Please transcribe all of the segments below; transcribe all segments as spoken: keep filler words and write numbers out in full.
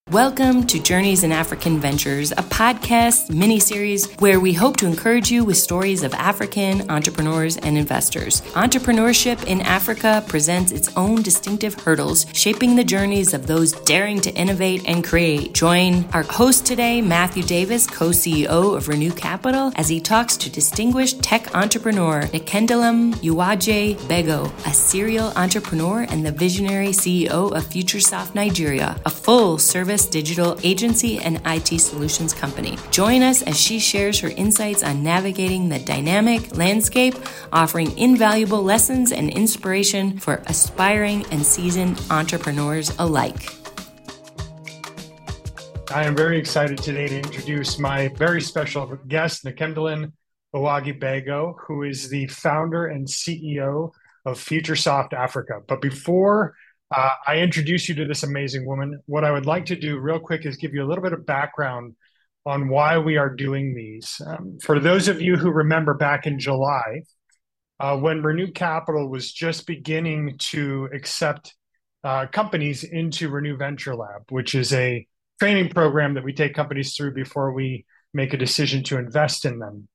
Welcome to Journeys in African Ventures, a podcast mini-series where we hope to encourage you with stories of African entrepreneurs and investors. Entrepreneurship in Africa presents its own distinctive hurdles, shaping the journeys of those daring to innovate and create. Join our host today, Matthew Davis, co-C E O of Renew Capital, as he talks to distinguished tech entrepreneur Nkendalum Uwaje Bego, a serial entrepreneur and the visionary C E O of FutureSoft Nigeria, a full-service digital agency and I T solutions company. Join us as she shares her insights on navigating the dynamic landscape, offering invaluable lessons and inspiration for aspiring and seasoned entrepreneurs alike. I am very excited today to introduce my very special guest, Nkendalum Uwaje Bego, who is the founder and C E O of FutureSoft Africa. But before Uh, I introduce you to this amazing woman, what I would like to do real quick is give you a little bit of background on why we are doing these. Um, for those of you who remember back in July, uh, when Renew Capital was just beginning to accept uh, companies into Renew Venture Lab, which is a training program that we take companies through before we make a decision to invest in them.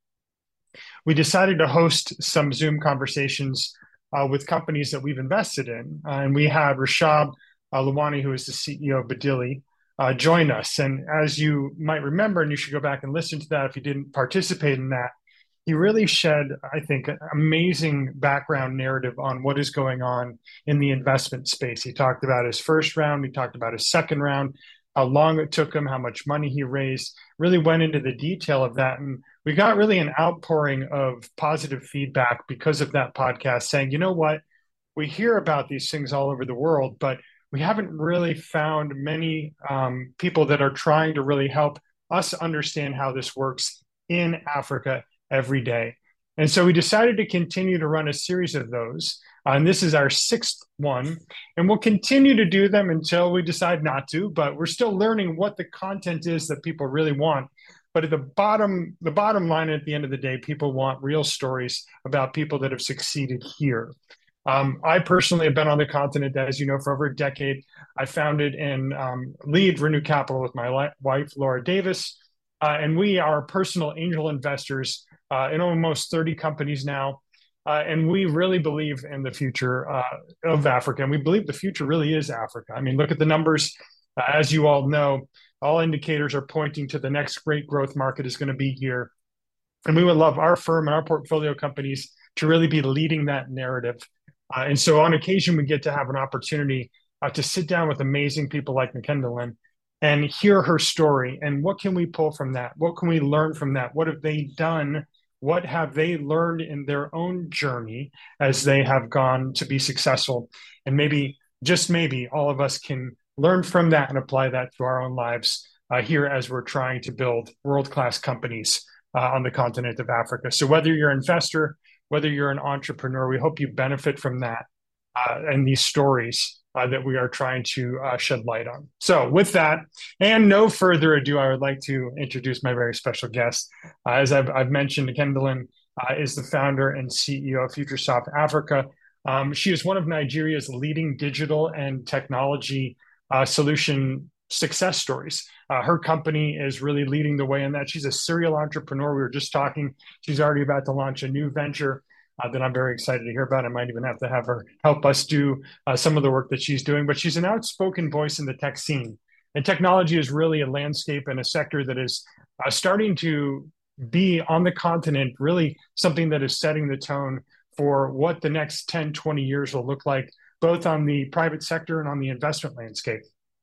We decided to host some Zoom conversations Uh, with companies that we've invested in. Uh, and we had Rashad uh, Lawani, who is the C E O of Badili, uh, join us. And as you might remember, and you should go back and listen to that if you didn't participate in that, he really shed, I think, an amazing background narrative on what is going on in the investment space. He talked about his first round, he talked about his second round, how long it took him, how much money he raised, really went into the detail of that. And we got really an outpouring of positive feedback because of that podcast saying, you know what, we hear about these things all over the world, but we haven't really found many um, people that are trying to really help us understand how this works in Africa every day. And so we decided to continue to run a series of those. Uh, and this is our sixth one. And we'll continue to do them until we decide not to, but we're still learning what the content is that people really want. But at the bottom, the bottom line at the end of the day, people want real stories about people that have succeeded here. Um, I personally have been on the continent, as you know, for over a decade. I founded and um, lead Renew Capital with my li- wife, Laura Davis. Uh, and we are personal angel investors uh, in almost thirty companies now. Uh, and we really believe in the future uh, of Africa. And we believe the future really is Africa. I mean, look at the numbers. Uh, as you all know, all indicators are pointing to the next great growth market is going to be here. And we would love our firm and our portfolio companies to really be leading that narrative. Uh, and so on occasion, we get to have an opportunity uh, to sit down with amazing people like Nkendalum and hear her story. And what can we pull from that? What can we learn from that? What have they done? What have they learned in their own journey as they have gone to be successful? And maybe, just maybe, all of us can learn from that and apply that to our own lives uh, here as we're trying to build world-class companies uh, on the continent of Africa. So whether you're an investor, whether you're an entrepreneur, we hope you benefit from that uh, and these stories uh, that we are trying to uh, shed light on. So with that, and no further ado, I would like to introduce my very special guest. Uh, as I've, I've mentioned, Nkendalum uh, is the founder and C E O of FutureSoft Africa. Um, she is one of Nigeria's leading digital and technology uh, solution success stories. Uh, her company is really leading the way in that. She's a serial entrepreneur. We were just talking. She's already about to launch a new venture uh, that I'm very excited to hear about. I might even have to have her help us do uh, some of the work that she's doing. But she's an outspoken voice in the tech scene. And technology is really a landscape and a sector that is uh, starting to be on the continent, really something that is setting the tone for what the next ten, twenty years will look like, both on the private sector and on the investment landscape.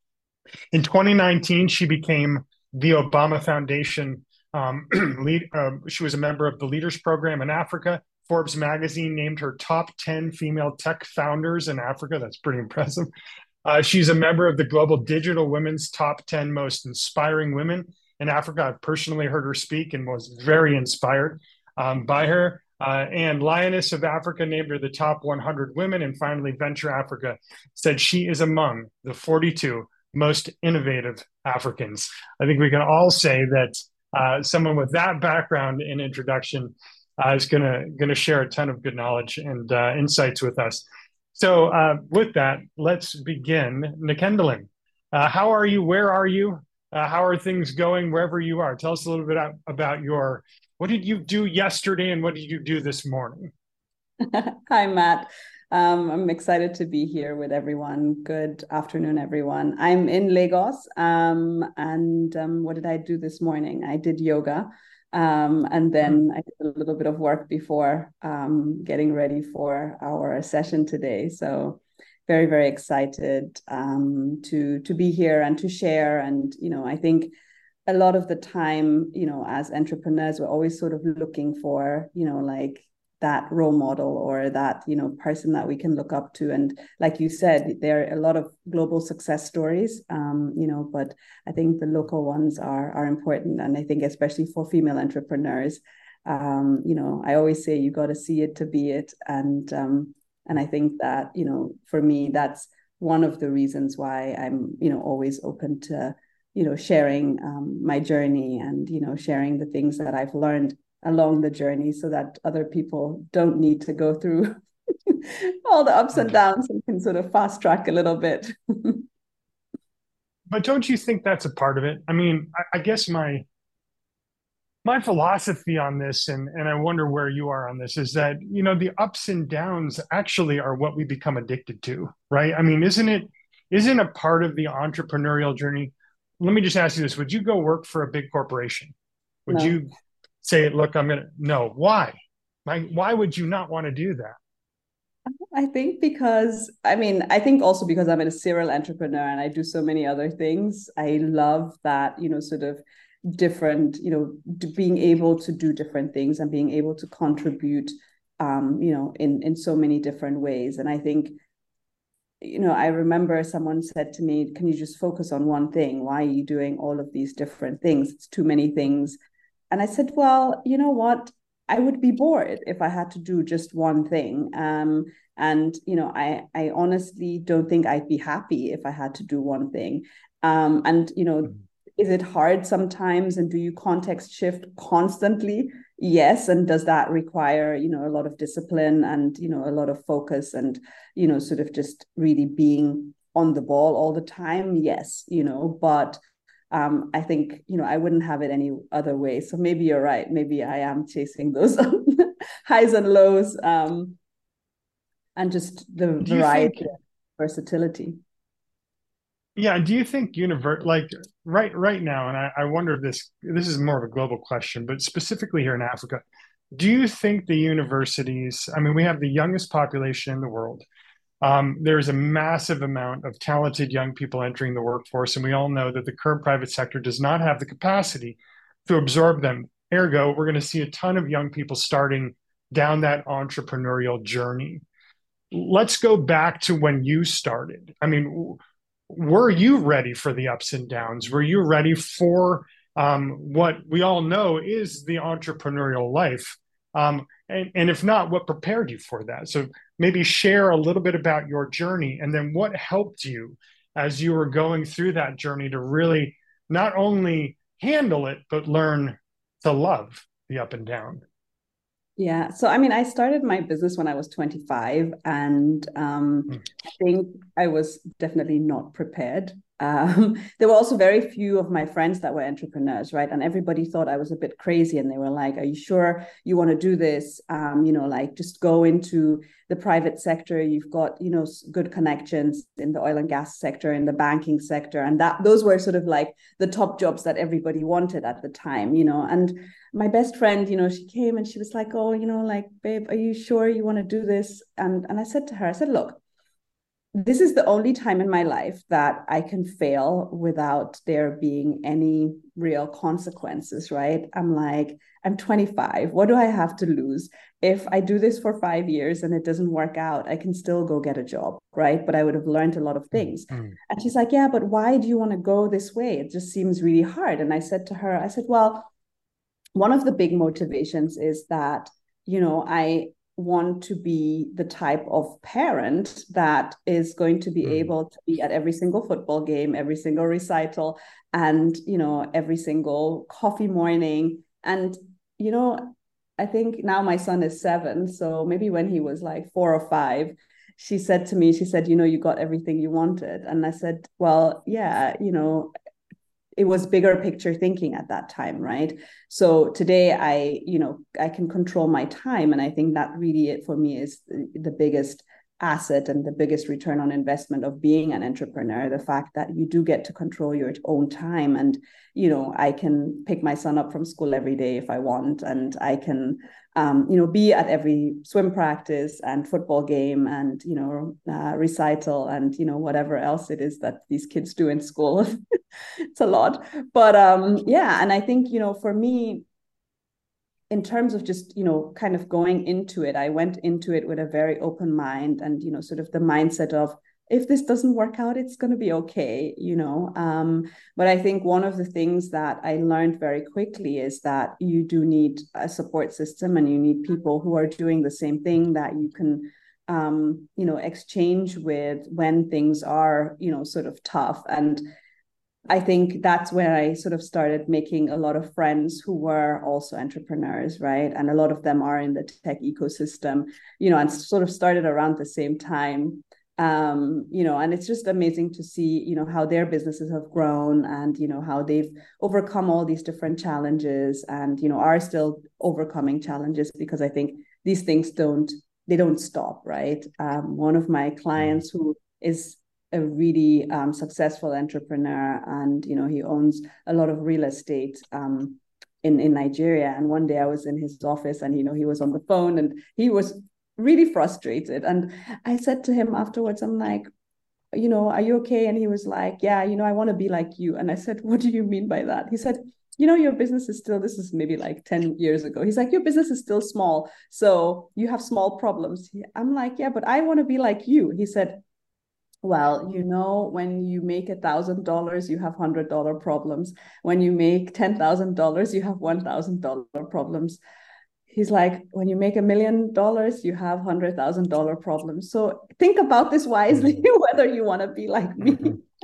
In twenty nineteen, she became the Obama Foundation um, lead. Uh, she was a member of the Leaders Program in Africa. Forbes magazine named her top ten female tech founders in Africa. That's pretty impressive. Uh, she's a member of the Global Digital Women's Top ten Most Inspiring Women in Africa. I've personally heard her speak and was very inspired um, by her. Uh, and Lioness of Africa named her the top one hundred women. And finally, Venture Africa said she is among the forty-two most innovative Africans. I think we can all say that uh, someone with that background and introduction uh, is going to going to share a ton of good knowledge and uh, insights with us. So uh, with that, let's begin. Nkendalum, Uh, how are you? Where are you? Uh, how are things going wherever you are? Tell us a little bit about, about your, what did you do yesterday and what did you do this morning? Hi, Matt. Um, I'm excited to be here with everyone. Good afternoon, everyone. I'm in Lagos. Um, and um, what did I do this morning? I did yoga. Um, and Hmm. then I did a little bit of work before um, getting ready for our session today. So very, very excited um, to to be here and to share. And, you know, I think a lot of the time, you know, as entrepreneurs, we're always sort of looking for, you know, like that role model or that, you know, person that we can look up to. And like you said, there are a lot of global success stories, um, you know, but I think the local ones are are important. And I think especially for female entrepreneurs, um, you know, I always say you got to see it to be it. And um, and I think that, you know, for me, that's one of the reasons why I'm, you know, always open to you know sharing um, my journey and you know sharing the things that I've learned along the journey so that other people don't need to go through all the ups and downs and can sort of fast track a little bit. But don't you think that's a part of it? I mean, I, I guess my my philosophy on this, and and I wonder where you are on this, is that you know the ups and downs actually are what we become addicted to, right? I mean, isn't it isn't a part of the entrepreneurial journey? Let me just ask you this: would you go work for a big corporation? Would No, you say, "Look, I'm gonna"? No. Why? Why, why would you not want to do that? I think because I mean, I think also because I'm a serial entrepreneur and I do so many other things. I love that, you know, sort of different, you know, being able to do different things and being able to contribute, um, you know, in in so many different ways. And I think you know, I remember someone said to me, "Can you just focus on one thing? Why are you doing all of these different things? It's too many things." And I said, "Well, you know what? I would be bored if I had to do just one thing. Um, and you know, I I honestly don't think I'd be happy if I had to do one thing. Um, and you know, is it hard sometimes? And do you context shift constantly? Yes. And does that require, you know, a lot of discipline and, you know, a lot of focus and, you know, sort of just really being on the ball all the time? Yes, you know, but um, I think, you know, I wouldn't have it any other way. So maybe you're right. Maybe I am chasing those highs and lows um, and just the Do you variety think? and versatility. Yeah. Do you think univer like right right now? And I, I wonder if this this is more of a global question, but specifically here in Africa, do you think the universities? I mean, we have the youngest population in the world. Um, there's a massive amount of talented young people entering the workforce, and we all know that the current private sector does not have the capacity to absorb them. Ergo, we're going to see a ton of young people starting down that entrepreneurial journey. Let's go back to when you started. I mean, were you ready for the ups and downs? Were you ready for um, what we all know is the entrepreneurial life? Um, and, and if not, what prepared you for that? So maybe share a little bit about your journey and then what helped you as you were going through that journey to really not only handle it, but learn to love the up and down. Yeah. So, I mean, I started my business when I was twenty-five, and um, Mm. I think I was definitely not prepared. Um, there were also very few of my friends that were entrepreneurs, right? And everybody thought I was a bit crazy, and they were like, "Are you sure you want to do this? Um, you know, like just go into the private sector. You've got, you know, good connections in the oil and gas sector, in the banking sector, and that those were sort of like the top jobs that everybody wanted at the time, you know." And my best friend, you know, she came and she was like, "Oh, you know, like, babe, are you sure you want to do this?" And and I said to her, I said, "Look, this is the only time in my life that I can fail without there being any real consequences, right? I'm like, I'm twenty-five. What do I have to lose? If I do this for five years and it doesn't work out, I can still go get a job, right? But I would have learned a lot of things." Mm. And she's like, "Yeah, but why do you want to go this way? It just seems really hard." And I said to her, I said, "Well, one of the big motivations is that you know I want to be the type of parent that is going to be Mm. able to be at every single football game, every single recital, and you know every single coffee morning. And you know I think now my son is seven, so maybe when he was like four or five, she said to me, she said, you know, you got everything you wanted. And I said, well, yeah, you know, it was bigger picture thinking at that time, right? So today I, you know, I can control my time. And I think that really it for me is the, the biggest asset and the biggest return on investment of being an entrepreneur, the fact that you do get to control your own time. And, you know, I can pick my son up from school every day if I want, and I can, um, you know, be at every swim practice and football game and, you know, uh, recital and, you know, whatever else it is that these kids do in school. It's a lot. But um, yeah, and I think, you know, for me, in terms of just, you know, kind of going into it, I went into it with a very open mind and, you know, sort of the mindset of, if this doesn't work out, it's going to be okay, you know. Um, but I think one of the things that I learned very quickly is that you do need a support system, and you need people who are doing the same thing that you can, um, you know, exchange with when things are, you know, sort of tough. And I think that's where I sort of started making a lot of friends who were also entrepreneurs, right? And a lot of them are in the tech ecosystem, you know, and sort of started around the same time. Um, you know, and it's just amazing to see, you know, how their businesses have grown and, you know, how they've overcome all these different challenges and, you know, are still overcoming challenges, because I think these things don't, they don't stop, right? Um, one of my clients who is a really um, successful entrepreneur, and, you know, he owns a lot of real estate um, in, in Nigeria. And one day I was in his office and, you know, he was on the phone and he was really frustrated. And I said to him afterwards, I'm like, you know, are you okay? And he was like, yeah, you know, I want to be like you. And I said, what do you mean by that? He said, you know, your business is still, this is maybe like ten years ago. He's like, your business is still small, so you have small problems. I'm like, yeah, but I want to be like you. He said, well, you know, when you make a thousand dollars, you have hundred dollar problems. When you make ten thousand dollars, you have one thousand dollar problems. He's like, when you make a million dollars, you have hundred thousand dollar problems. So think about this wisely, whether you want to be like me.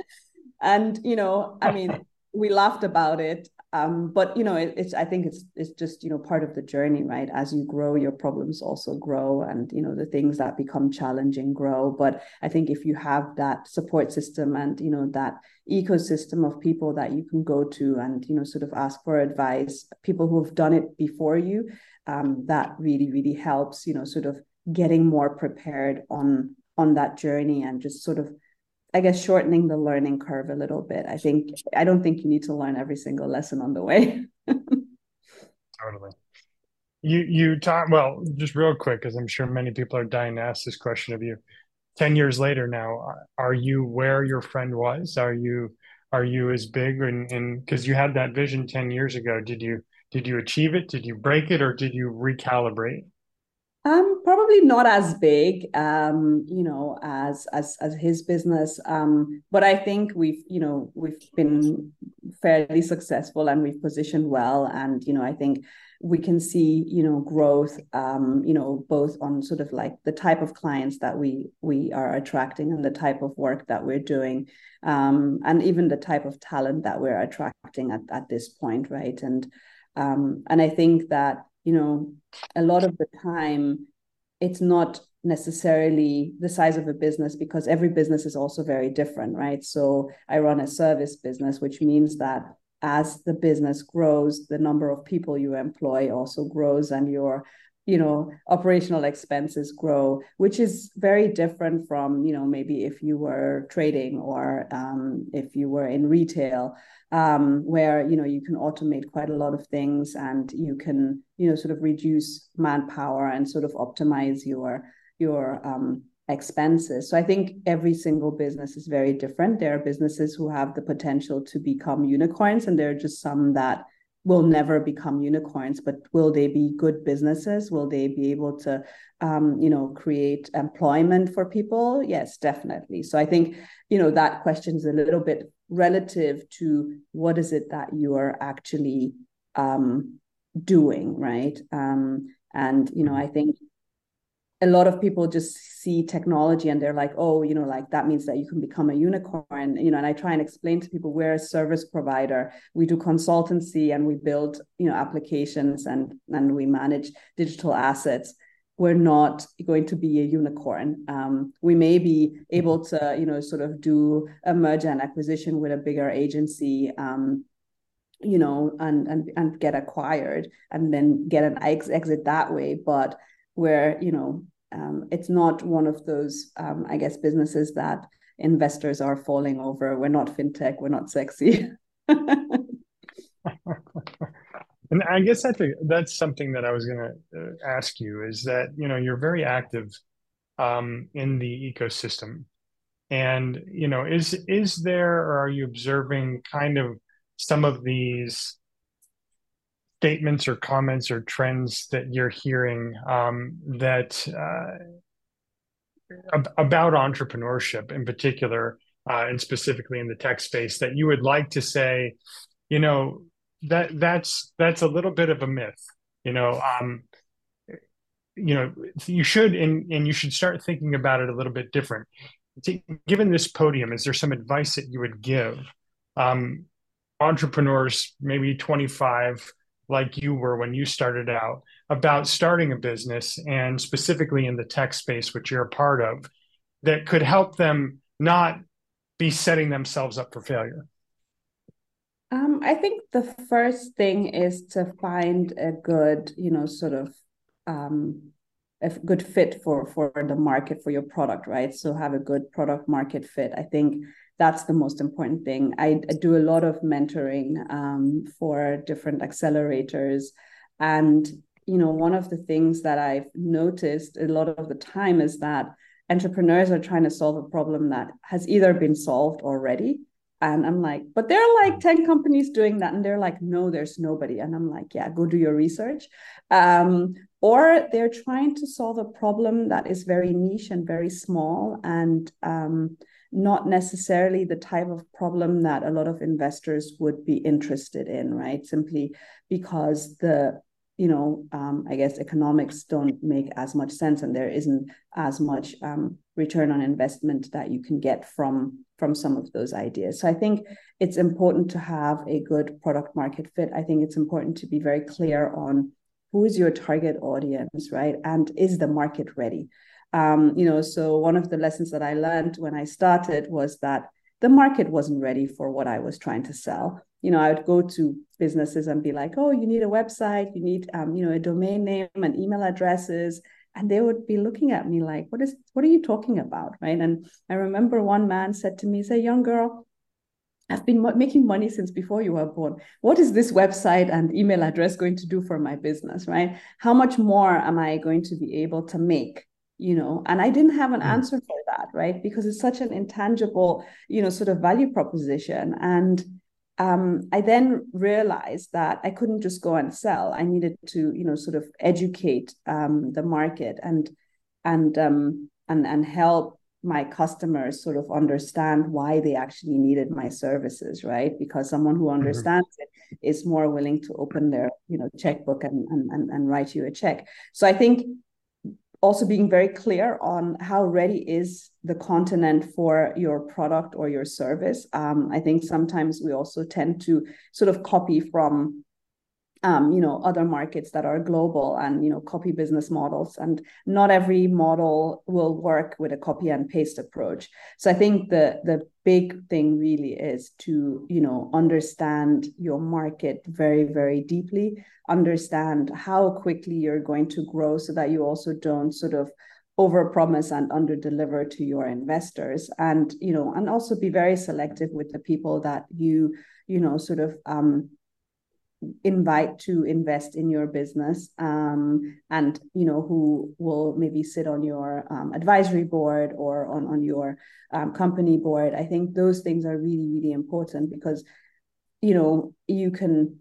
And, you know, I mean, we laughed about it. Um, but, you know, it, it's, I think it's, it's just, you know, part of the journey, right? As you grow, your problems also grow, and, you know, the things that become challenging grow. But I think if you have that support system and, you know, that ecosystem of people that you can go to and, you know, sort of ask for advice, people who have done it before you, um, that really, really helps, you know, sort of getting more prepared on, on that journey, and just sort of, I guess, shortening the learning curve a little bit. I think, I don't think you need to learn every single lesson on the way. Totally. You, you talk, well, just real quick, because I'm sure many people are dying to ask this question of you. ten years later now, are you where your friend was? Are you, are you as big? And, and because you had that vision ten years ago, did you, did you achieve it? Did you break it, or did you recalibrate? Um, probably not as big, um, you know, as as as his business. Um, but I think we've, you know, we've been fairly successful and we've positioned well. And, you know, I think we can see, you know, growth, um, you know, both on sort of like the type of clients that we we are attracting and the type of work that we're doing, um, and even the type of talent that we're attracting at, at this point, right? And um, and I think that, you know, a lot of the time, it's not necessarily the size of a business, because every business is also very different, right? So I run a service business, which means that as the business grows, the number of people you employ also grows, and your, you know, operational expenses grow, which is very different from, you know, maybe if you were trading or um, if you were in retail, um, where, you know, you can automate quite a lot of things, and you can, you know, sort of reduce manpower and sort of optimize your, your um, expenses. So I think every single business is very different. There are businesses who have the potential to become unicorns, and there are just some that will never become unicorns. But will they be good businesses? Will they be able to, um, you know, create employment for people? Yes, definitely. So I think, you know, that question is a little bit relative to what is it that you are actually um, doing, right? Um, and, you know, I think a lot of people just see technology and they're like, oh, you know, like that means that you can become a unicorn, you know, and I try and explain to people, we're a service provider. We do consultancy and we build, you know, applications and, and we manage digital assets. we're not going to be a unicorn. Um, we may be able to, you know, sort of do a merger and acquisition with a bigger agency, um, you know, and and and get acquired and then get an ex- exit that way. But we're, you know, um, it's not one of those, um, I guess, businesses that investors are falling over. We're not fintech. We're not sexy. And I guess that's a, that's something that I was going to uh, ask you is that, you know, you're very active um, in the ecosystem. And, you know, is is there or are you observing kind of some of these statements or comments or trends that you're hearing um, that uh, ab- about entrepreneurship in particular, uh, and specifically in the tech space that you would like to say, you know, that that's that's a little bit of a myth. You know, um, you know, you should and and you should start thinking about it a little bit different. Given this podium, is there some advice that you would give um, entrepreneurs, maybe twenty-five, like you were when you started out, about starting a business and specifically in the tech space, which you're a part of, that could help them not be setting themselves up for failure? Um, I think the first thing is to find a good, you know, sort of um, a good fit for for the market for your product, right? So have a good product market fit. I think that's the most important thing. I, I do a lot of mentoring um, for different accelerators, and you know, one of the things that I've noticed a lot of the time is that entrepreneurs are trying to solve a problem that has either been solved already. And I'm like, but there are like ten companies doing that. And they're like, no, there's nobody. And I'm like, yeah, go do your research. Um, or they're trying to solve a problem that is very niche and very small and um, not necessarily the type of problem that a lot of investors would be interested in, right? Simply because the you know, um, I guess economics don't make as much sense, and there isn't as much um, return on investment that you can get from from some of those ideas. So I think it's important to have a good product market fit. I think it's important to be very clear on who is your target audience, right? And is the market ready? Um, you know, so one of the lessons that I learned when I started was that the market wasn't ready for what I was trying to sell. You know, I would go to businesses and be like, oh, you need a website, you need, um, you know, a domain name and email addresses. And they would be looking at me like, what is, what are you talking about? Right. And I remember one man said to me, say, young girl, I've been making money since before you were born. What is this website and email address going to do for my business? Right. How much more am I going to be able to make? You know, and I didn't have an answer for that, right? Because it's such an intangible, you know, sort of value proposition. And um, I then realized that I couldn't just go and sell. I needed to, you know, sort of educate um, the market and and um, and and help my customers sort of understand why they actually needed my services, right? Because someone who understands mm-hmm. it is more willing to open their, you know, checkbook and and and write you a check. So I think also being very clear on how ready is the continent for your product or your service. Um, I think sometimes we also tend to sort of copy from, um, you know, other markets that are global and, you know, copy business models. And not every model will work with a copy and paste approach. So I think the the big thing really is to, you know, understand your market very, very deeply, understand how quickly you're going to grow so that you also don't sort of overpromise and underdeliver to your investors. And, you know, and also be very selective with the people that you, you know, sort of um, invite to invest in your business, um, and you know who will maybe sit on your um, advisory board or on on your um, company board. I think those things are really, really important because you know you can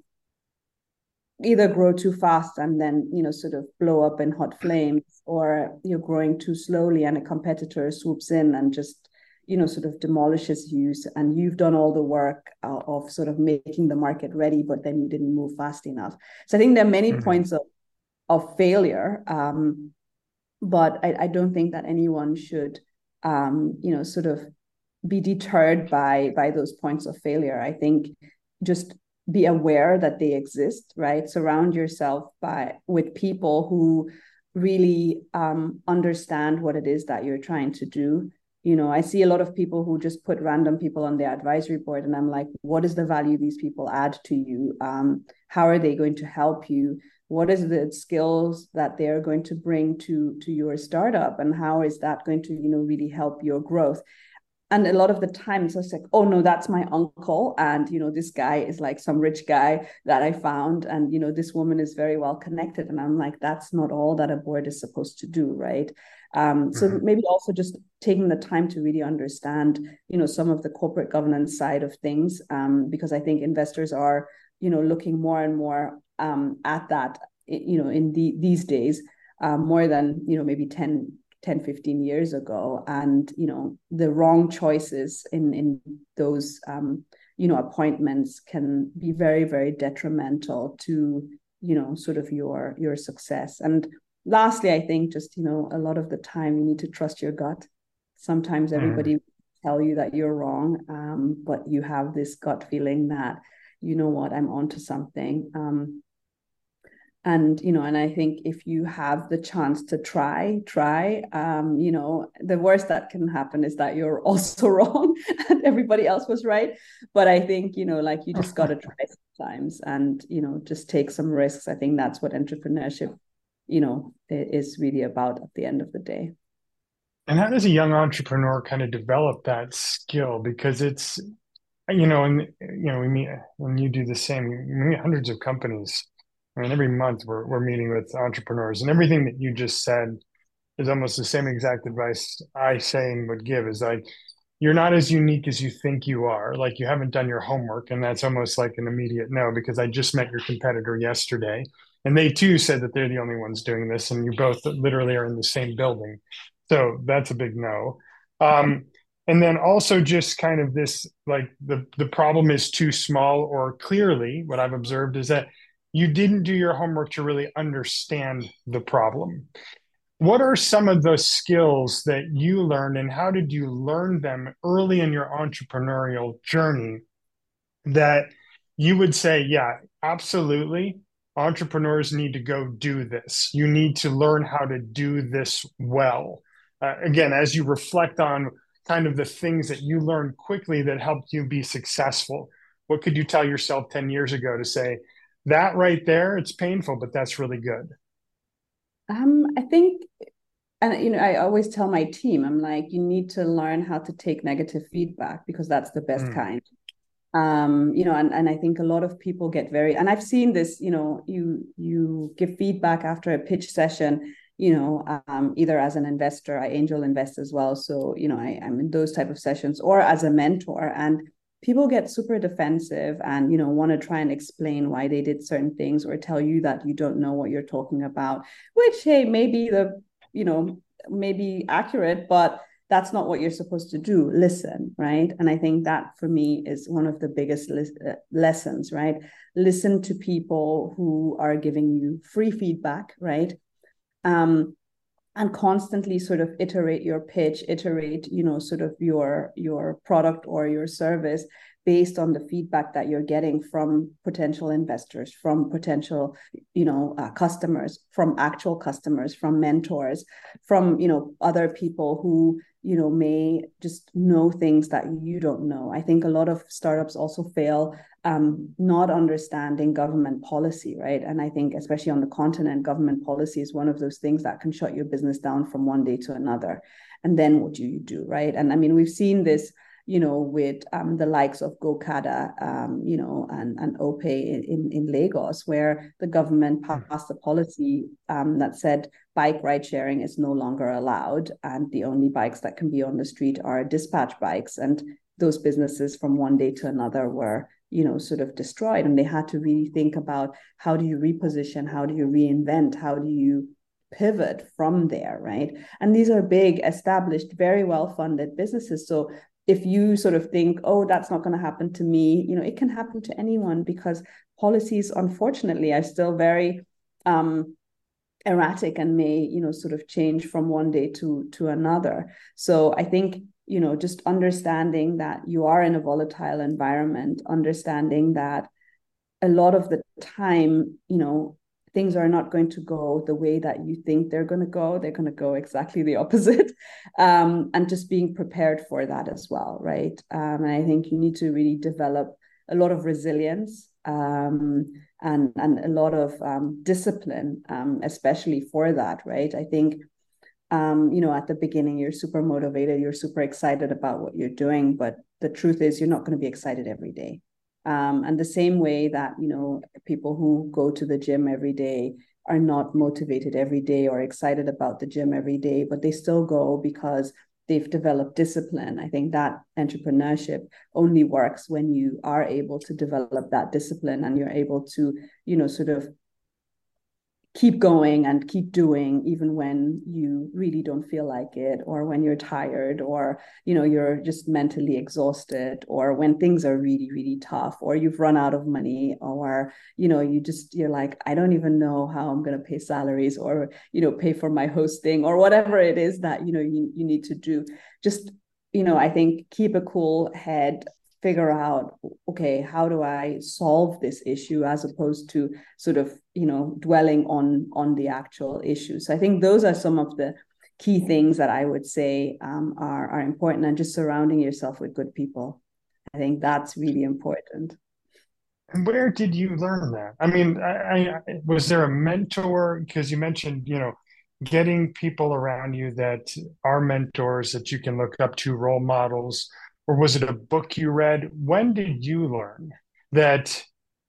either grow too fast and then you know sort of blow up in hot flames, or you're growing too slowly and a competitor swoops in and just you know, sort of demolishes you, and you've done all the work uh, of sort of making the market ready, but then you didn't move fast enough. So I think there are many mm-hmm. points of, of failure, um, but I, I don't think that anyone should, um, you know, sort of be deterred by, by those points of failure. I think just be aware that they exist, right? Surround yourself by with people who really um, understand what it is that you're trying to do. You know, I see a lot of people who just put random people on their advisory board, and I'm like, what is the value these people add to you? Um, how are they going to help you? What is the skills that they're going to bring to to your startup, and how is that going to, you know, really help your growth? And a lot of the times I was like, oh no, that's my uncle, and you know, this guy is like some rich guy that I found, and you know, this woman is very well connected, and I'm like, that's not all that a board is supposed to do, right? Um, so mm-hmm. maybe also just taking the time to really understand, you know, some of the corporate governance side of things, um, because I think investors are, you know, looking more and more um, at that, you know, in the these days, um, more than, you know, maybe ten, fifteen years ago. And, you know, the wrong choices in, in those, um, you know, appointments can be very, very detrimental to, you know, sort of your, your success. And lastly, I think just, you know, a lot of the time you need to trust your gut. Sometimes everybody mm. will tell you that you're wrong, um, but you have this gut feeling that, you know what, I'm onto something. Um, And, you know, and I think if you have the chance to try, try, um, you know, the worst that can happen is that you're also wrong and everybody else was right. But I think, you know, like you just got to try sometimes and, you know, just take some risks. I think that's what entrepreneurship, you know, is really about at the end of the day. And how does a young entrepreneur kind of develop that skill? Because it's, you know, and, you know, we meet, when you do the same, we meet hundreds of companies. I mean, every month we're we're meeting with entrepreneurs, and everything that you just said is almost the same exact advice I say and would give. Is like, you're not as unique as you think you are. Like, you haven't done your homework, and that's almost like an immediate no, because I just met your competitor yesterday, and they too said that they're the only ones doing this, and you both literally are in the same building. So that's a big no. Um, and then also just kind of this, like the the problem is too small, or clearly what I've observed is that you didn't do your homework to really understand the problem. What are some of those skills that you learned, and how did you learn them early in your entrepreneurial journey that you would say, yeah, absolutely, entrepreneurs need to go do this. You need to learn how to do this well. Uh, again, as you reflect on kind of the things that you learned quickly that helped you be successful, what could you tell yourself ten years ago to say, that right there, it's painful, but that's really good? Um, I think, and you know, I always tell my team, I'm like, you need to learn how to take negative feedback because that's the best mm. kind. Um, you know, and, and I think a lot of people get very, and I've seen this, you know, you you give feedback after a pitch session, you know, um, either as an investor, I angel invest as well. So, you know, I, I'm in those type of sessions, or as a mentor, and people get super defensive and, you know, want to try and explain why they did certain things or tell you that you don't know what you're talking about, which, hey, maybe the, you know, maybe accurate, but that's not what you're supposed to do. Listen, right? And I think that for me is one of the biggest le- lessons, right? Listen to people who are giving you free feedback, right? Um, and constantly sort of iterate your pitch, iterate, you know, sort of your your product or your service based on the feedback that you're getting from potential investors, from potential, you know, uh, customers, from actual customers, from mentors, from, you know, other people who, you know, may just know things that you don't know. I think a lot of startups also fail um, not understanding government policy, right? And I think especially on the continent, government policy is one of those things that can shut your business down from one day to another. And then what do you do, right? And I mean, we've seen this, you know, with um, the likes of GoCada, um, you know, and, and OPay in, in Lagos, where the government passed a policy um, that said bike ride sharing is no longer allowed. And the only bikes that can be on the street are dispatch bikes. And those businesses from one day to another were, you know, sort of destroyed. And they had to really think about, how do you reposition? How do you reinvent? How do you pivot from there, right? And these are big, established, very well-funded businesses. So if you sort of think, oh, that's not going to happen to me, you know, it can happen to anyone, because policies, unfortunately, are still very um, erratic and may, you know, sort of change from one day to, to another. So I think, you know, just understanding that you are in a volatile environment, understanding that a lot of the time, you know, things are not going to go the way that you think they're going to go. They're going to go exactly the opposite. Um, and just being prepared for that as well, right? Um, and I think you need to really develop a lot of resilience um, and, and a lot of um, discipline, um, especially for that, right? I think, um, you know, at the beginning, you're super motivated, you're super excited about what you're doing, but the truth is you're not going to be excited every day. Um, and the same way that, you know, people who go to the gym every day are not motivated every day or excited about the gym every day, but they still go because they've developed discipline. I think that entrepreneurship only works when you are able to develop that discipline and you're able to, you know, sort of keep going and keep doing even when you really don't feel like it, or when you're tired, or you know you're just mentally exhausted, or when things are really really tough, or you've run out of money, or you know you just you're like, I don't even know how I'm going to pay salaries, or you know pay for my hosting, or whatever it is that you know you, you need to do. Just you know I think keep a cool head, figure out, okay, how do I solve this issue, as opposed to sort of, you know, dwelling on on the actual issue. So I think those are some of the key things that I would say um, are, are important, and just surrounding yourself with good people. I think that's really important. And where did you learn that? I mean, I, I, was there a mentor? Because you mentioned, you know, getting people around you that are mentors that you can look up to, role models, or was it a book you read? When did you learn that,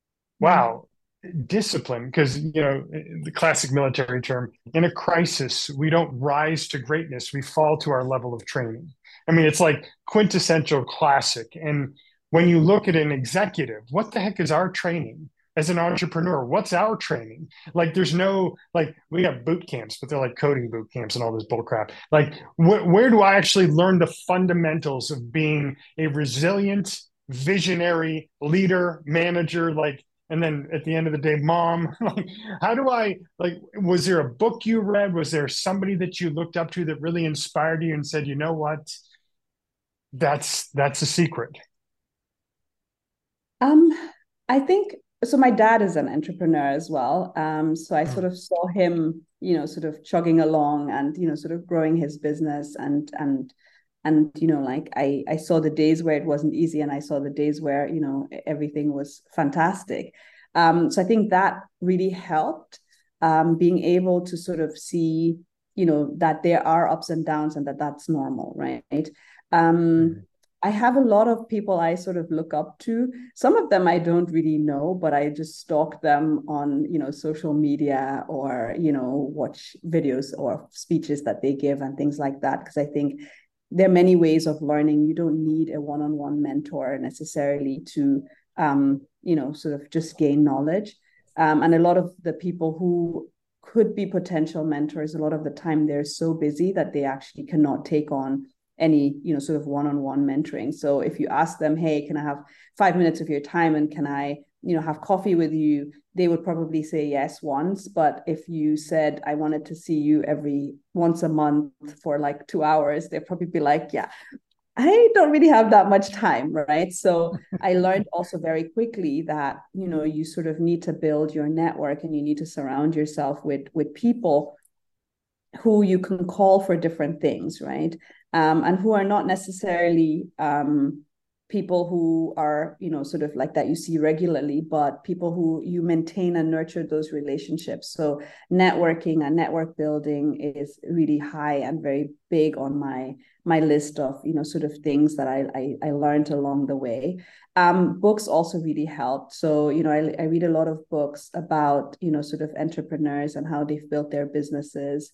wow, discipline? Because, you know, the classic military term, in a crisis, we don't rise to greatness, we fall to our level of training. I mean, it's like quintessential classic. And when you look at an executive, what the heck is our training? As an entrepreneur, what's our training? Like, there's no, like, we have boot camps, but they're like coding boot camps and all this bull crap. Like, wh- where do I actually learn the fundamentals of being a resilient, visionary leader, manager? Like, and then at the end of the day, mom. Like, how do I, like, was there a book you read? Was there somebody that you looked up to that really inspired you and said, you know what? That's that's a secret. Um, I think so. My dad is an entrepreneur as well. Um, so I sort Mm. of saw him, you know, sort of chugging along and, you know, sort of growing his business and and and you know, like I I saw the days where it wasn't easy, and I saw the days where, you know, everything was fantastic. Um, so I think that really helped, um, being able to sort of see, you know, that there are ups and downs and that that's normal, right? Um, Mm. I have a lot of people I sort of look up to. Some of them I don't really know, but I just stalk them on, you know, social media, or, you know, watch videos or speeches that they give and things like that. Because I think there are many ways of learning. You don't need a one-on-one mentor necessarily to, um, you know, sort of just gain knowledge. Um, and a lot of the people who could be potential mentors, a lot of the time they're so busy that they actually cannot take on any, you know, sort of one-on-one mentoring. So if you ask them, hey, can I have five minutes of your time, and can I, you know, have coffee with you, they would probably say yes once. But if you said, I wanted to see you every once a month for like two hours, they'd probably be like, yeah, I don't really have that much time, right? So I learned also very quickly that, you know, you sort of need to build your network, and you need to surround yourself with with people who you can call for different things, right? Um, and who are not necessarily um, people who are, you know, sort of like that you see regularly, but people who you maintain and nurture those relationships. So networking and network building is really high and very big on my my list of, you know, sort of things that I I, I learned along the way. Um, books also really helped. So, you know, I, I read a lot of books about, you know, sort of entrepreneurs and how they've built their businesses.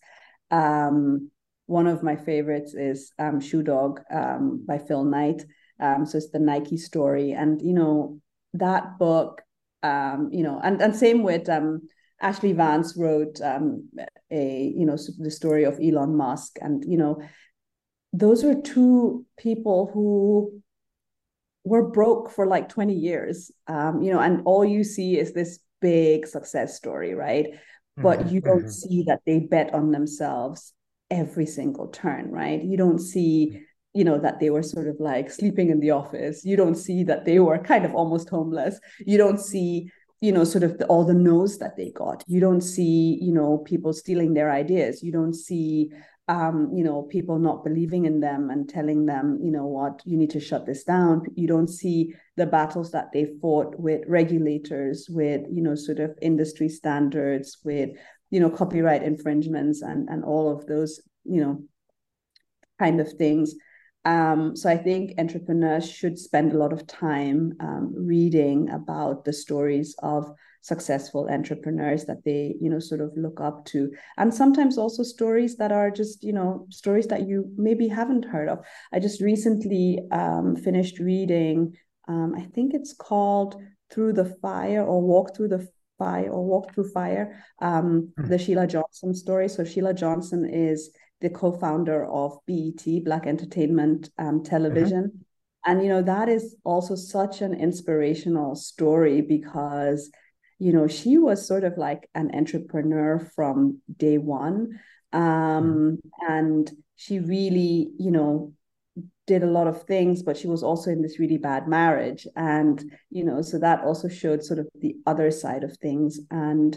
Um, one of my favorites is um, Shoe Dog um, by Phil Knight. Um, so it's the Nike story, and you know that book. Um, you know, and and same with um, Ashley Vance wrote um, a you know the story of Elon Musk, and you know those are two people who were broke for like twenty years. Um, you know, and all you see is this big success story, right? But Mhm, you don't mhm. see that they bet on themselves every single turn, right? You don't see, you know, that they were sort of like sleeping in the office. You don't see that they were kind of almost homeless. You don't see, you know, sort of the, all the no's that they got. You don't see, you know, people stealing their ideas. You don't see, um, you know, people not believing in them and telling them, you know what, you need to shut this down. You don't see the battles that they fought with regulators, with, you know, sort of industry standards, with, you know, copyright infringements and, and all of those, you know, kind of things. Um, so I think entrepreneurs should spend a lot of time um, reading about the stories of successful entrepreneurs that they, you know, sort of look up to. And sometimes also stories that are just, you know, stories that you maybe haven't heard of. I just recently um, finished reading, um, I think it's called Through the Fire or Walk Through the Fire or Walk Through Fire, um, mm. the Sheila Johnson story. So Sheila Johnson is the co-founder of B E T, Black Entertainment um, Television. Mm-hmm. And, you know, that is also such an inspirational story because, you know, she was sort of like an entrepreneur from day one. Um, mm-hmm. And she really, you know, did a lot of things, but she was also in this really bad marriage. And, you know, so that also showed sort of the other side of things. And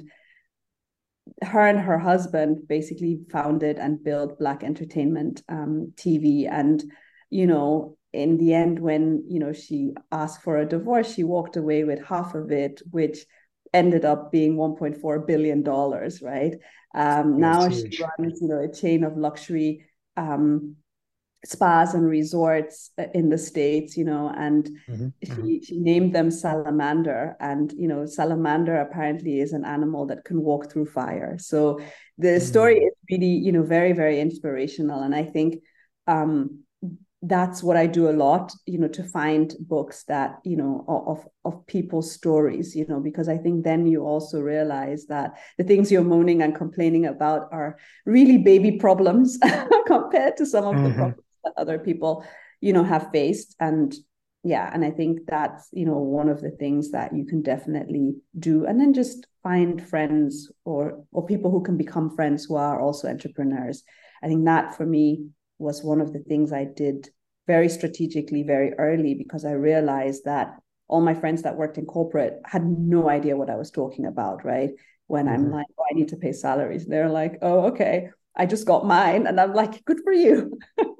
her and her husband basically founded and built Black Entertainment um, T V. And, you know, in the end, when, you know, she asked for a divorce, she walked away with half of it, which ended up being one point four billion dollars, right? Um, now she runs, you know, a chain of luxury um, spas and resorts in the States, you know, and mm-hmm, she, mm-hmm. she named them Salamander. And, you know, salamander apparently is an animal that can walk through fire. So the mm-hmm. story is really, you know, very, very inspirational. And I think um, that's what I do a lot, you know, to find books that, you know, of, of people's stories, you know, because I think then you also realize that the things you're moaning and complaining about are really baby problems compared to some of mm-hmm. the problems that other people, you know, have faced. And yeah, and I think that's, you know, one of the things that you can definitely do. And then just find friends or or people who can become friends who are also entrepreneurs. I think that for me was one of the things I did very strategically, very early, because I realized that all my friends that worked in corporate had no idea what I was talking about, right? When mm-hmm. I'm like, oh, I need to pay salaries. They're like, oh, okay, I just got mine. And I'm like, good for you.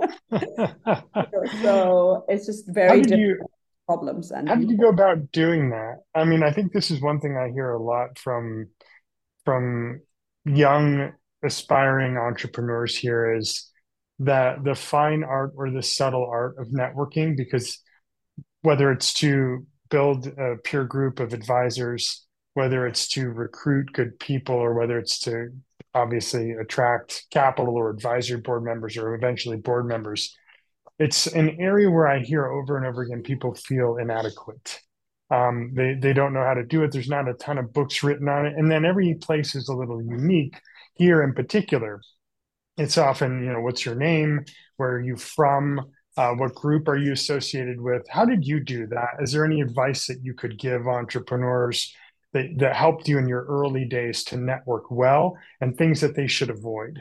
So it's just very different you, problems. And how did you go about doing that? I mean, I think this is one thing I hear a lot from, from young aspiring entrepreneurs here is that the fine art or the subtle art of networking, because whether it's to build a peer group of advisors, whether it's to recruit good people, or whether it's to obviously attract capital or advisory board members or eventually board members, it's an area where I hear over and over again people feel inadequate. Um, they, they don't know how to do it. There's not a ton of books written on it. And then every place is a little unique. Here in particular, it's often, you know, what's your name? Where are you from? Uh, what group are you associated with? How did you do that? Is there any advice that you could give entrepreneurs that, that helped you in your early days to network well, and things that they should avoid?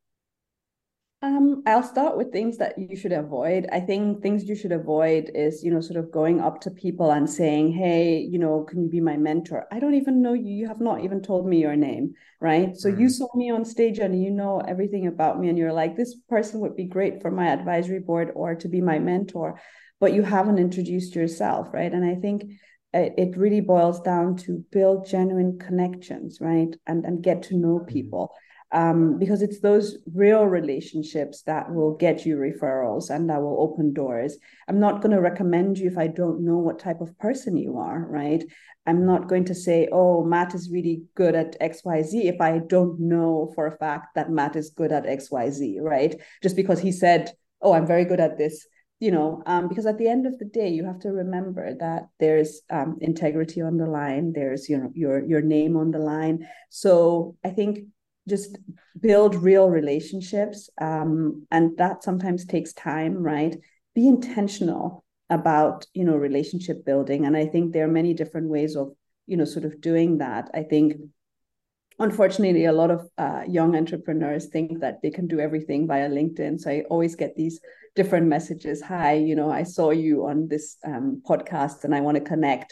Um, I'll start with things that you should avoid. I think things you should avoid is, you know, sort of going up to people and saying, hey, you know, can you be my mentor? I don't even know you. You have not even told me your name, right? So mm. you saw me on stage and you know everything about me and you're like, this person would be great for my advisory board or to be my mentor, but you haven't introduced yourself, right? And I think it really boils down to build genuine connections, right? And, and get to know people. Mm. Um, because it's those real relationships that will get you referrals and that will open doors. I'm not going to recommend you if I don't know what type of person you are, right? I'm not going to say, oh, Matt is really good at X Y Z if I don't know for a fact that Matt is good at X Y Z, right? Just because he said, oh, I'm very good at this, you know, um, because at the end of the day, you have to remember that there's um, integrity on the line. There's, you know, your, your name on the line. So I think just build real relationships. Um, and that sometimes takes time, right? Be intentional about, you know, relationship building. And I think there are many different ways of, you know, sort of doing that. I think, unfortunately, a lot of uh, young entrepreneurs think that they can do everything via LinkedIn. So I always get these different messages. Hi, you know, I saw you on this um, podcast and I want to connect.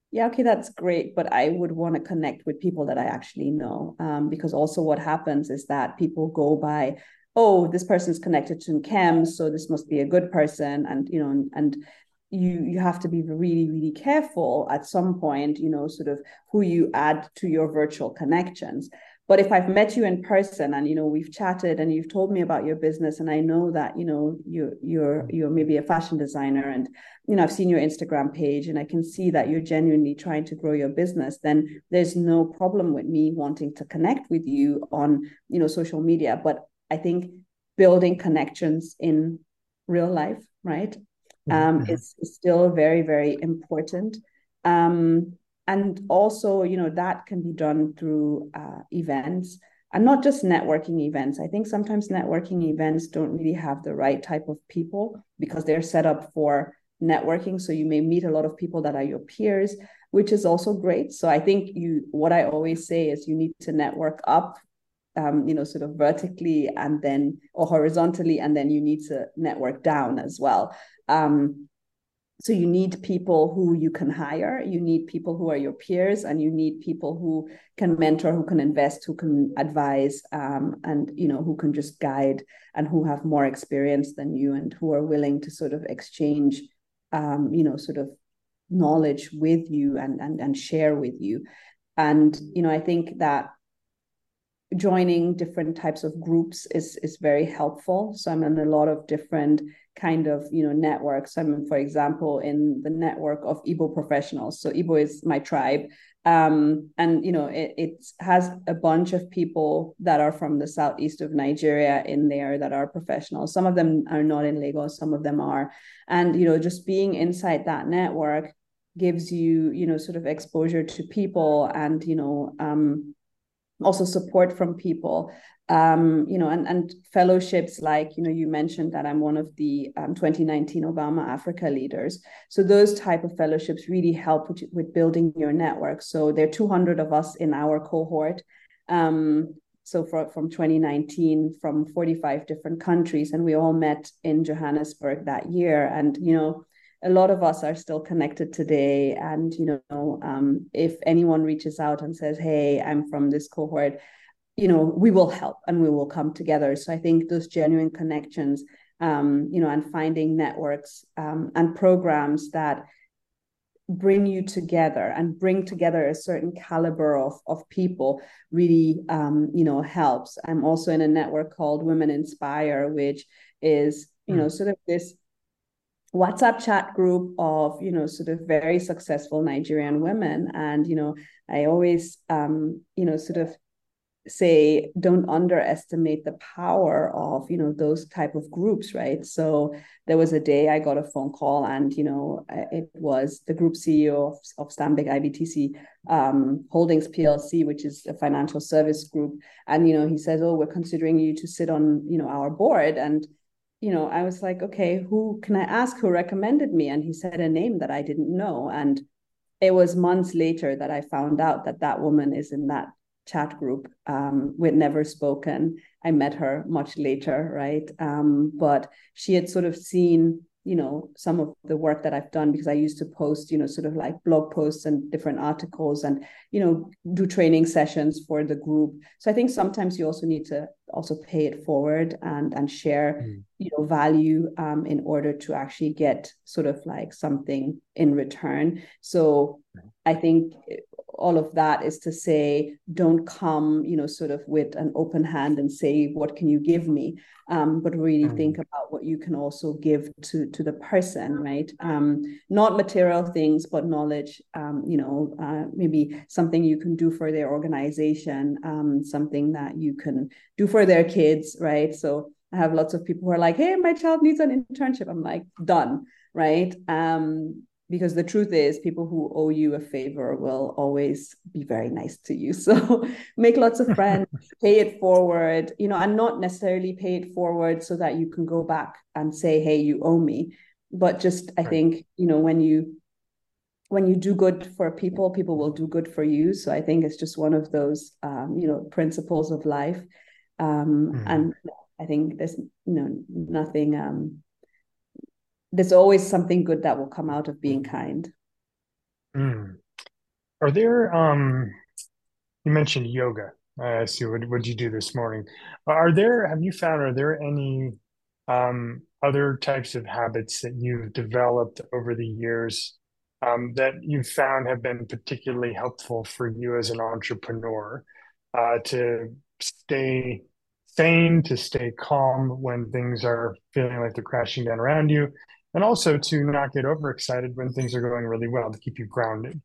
yeah, okay, that's great, but I would want to connect with people that I actually know. Um, because also what happens is that people go by, oh, this person's connected to Nkem, so this must be a good person. And, you know, and, and you you have to be really, really careful at some point, you know, sort of who you add to your virtual connections. But if I've met you in person and, you know, we've chatted and you've told me about your business and I know that, you know, you you're you're maybe a fashion designer and, you know, I've seen your Instagram page and I can see that you're genuinely trying to grow your business, then there's no problem with me wanting to connect with you on, you know, social media. But I think building connections in real life, right, um, Mm-hmm. is, is still very, very important. Um, and also, you know, that can be done through uh, events and not just networking events. I think sometimes networking events don't really have the right type of people because they're set up for networking. So you may meet a lot of people that are your peers, which is also great. So I think you, what I always say is you need to network up, um, you know, sort of vertically and then, or horizontally, and then you need to network down as well. Um, so you need people who you can hire, you need people who are your peers, and you need people who can mentor, who can invest, who can advise, um, and, you know, who can just guide and who have more experience than you and who are willing to sort of exchange, um, you know, sort of knowledge with you and, and, and share with you. And, you know, I think that joining different types of groups is is very helpful. So I'm in a lot of different kind of, you know, networks. I'm, for example, in the network of Igbo professionals. So Igbo is my tribe. Um, and, you know, it, it has a bunch of people that are from the southeast of Nigeria in there that are professionals. Some of them are not in Lagos, some of them are. And, you know, just being inside that network gives you, you know, sort of exposure to people and, you know, um, also support from people, um, you know, and, and fellowships like, you know, you mentioned that I'm one of the um, twenty nineteen Obama Africa leaders. So those type of fellowships really help with, with building your network. So there are two hundred of us in our cohort. Um, so for, from twenty nineteen, from forty-five different countries, and we all met in Johannesburg that year. And, you know, a lot of us are still connected today. And, you know, um, if anyone reaches out and says, hey, I'm from this cohort, you know, we will help and we will come together. So I think those genuine connections, um, you know, and finding networks um, and programs that bring you together and bring together a certain caliber of, of people really, um, you know, helps. I'm also in a network called Women Inspire, which is, you know, sort of this WhatsApp chat group of, you know, sort of very successful Nigerian women. And, you know, I always, um, you know, sort of say, don't underestimate the power of, you know, those type of groups, right? So there was a day I got a phone call and, you know, it was the group C E O of, of Stanbic I B T C um, Holdings P L C, which is a financial service group. And, you know, he says, oh, we're considering you to sit on, you know, our board. And, you know, I was like, okay, who can I ask who recommended me? And he said a name that I didn't know. And it was months later that I found out that that woman is in that chat group. Um, we'd never spoken. I met her much later, right? Um, but she had sort of seen, you know, some of the work that I've done because I used to post, you know, sort of like blog posts and different articles and, you know, do training sessions for the group. So I think sometimes you also need to also pay it forward and and share, mm. you know, value um, in order to actually get sort of like something in return. So I think all of that is to say, don't come, you know, sort of with an open hand and say, what can you give me? Um, but really mm. think about what you can also give to, to the person, right? Um, not material things, but knowledge, um, you know, uh, maybe something you can do for their organization, um, something that you can do for their kids, right? So I have lots of people who are like, hey, my child needs an internship. I'm like, done, right? Um, because the truth is people who owe you a favor will always be very nice to you. So make lots of friends, pay it forward, you know, and not necessarily pay it forward so that you can go back and say, hey, you owe me. But just, I think, you know, when you, when you do good for people, people will do good for you. So I think it's just one of those, um, you know, principles of life. Um, mm. And I think there's, you know, nothing, um, there's always something good that will come out of being kind. Mm. Are there, um, you mentioned yoga. I see. What what you do this morning? Are there, have you found, are there any um, other types of habits that you've developed over the years um, that you've found have been particularly helpful for you as an entrepreneur uh, to stay sane, to stay calm when things are feeling like they're crashing down around you, and also to not get overexcited when things are going really well, to keep you grounded?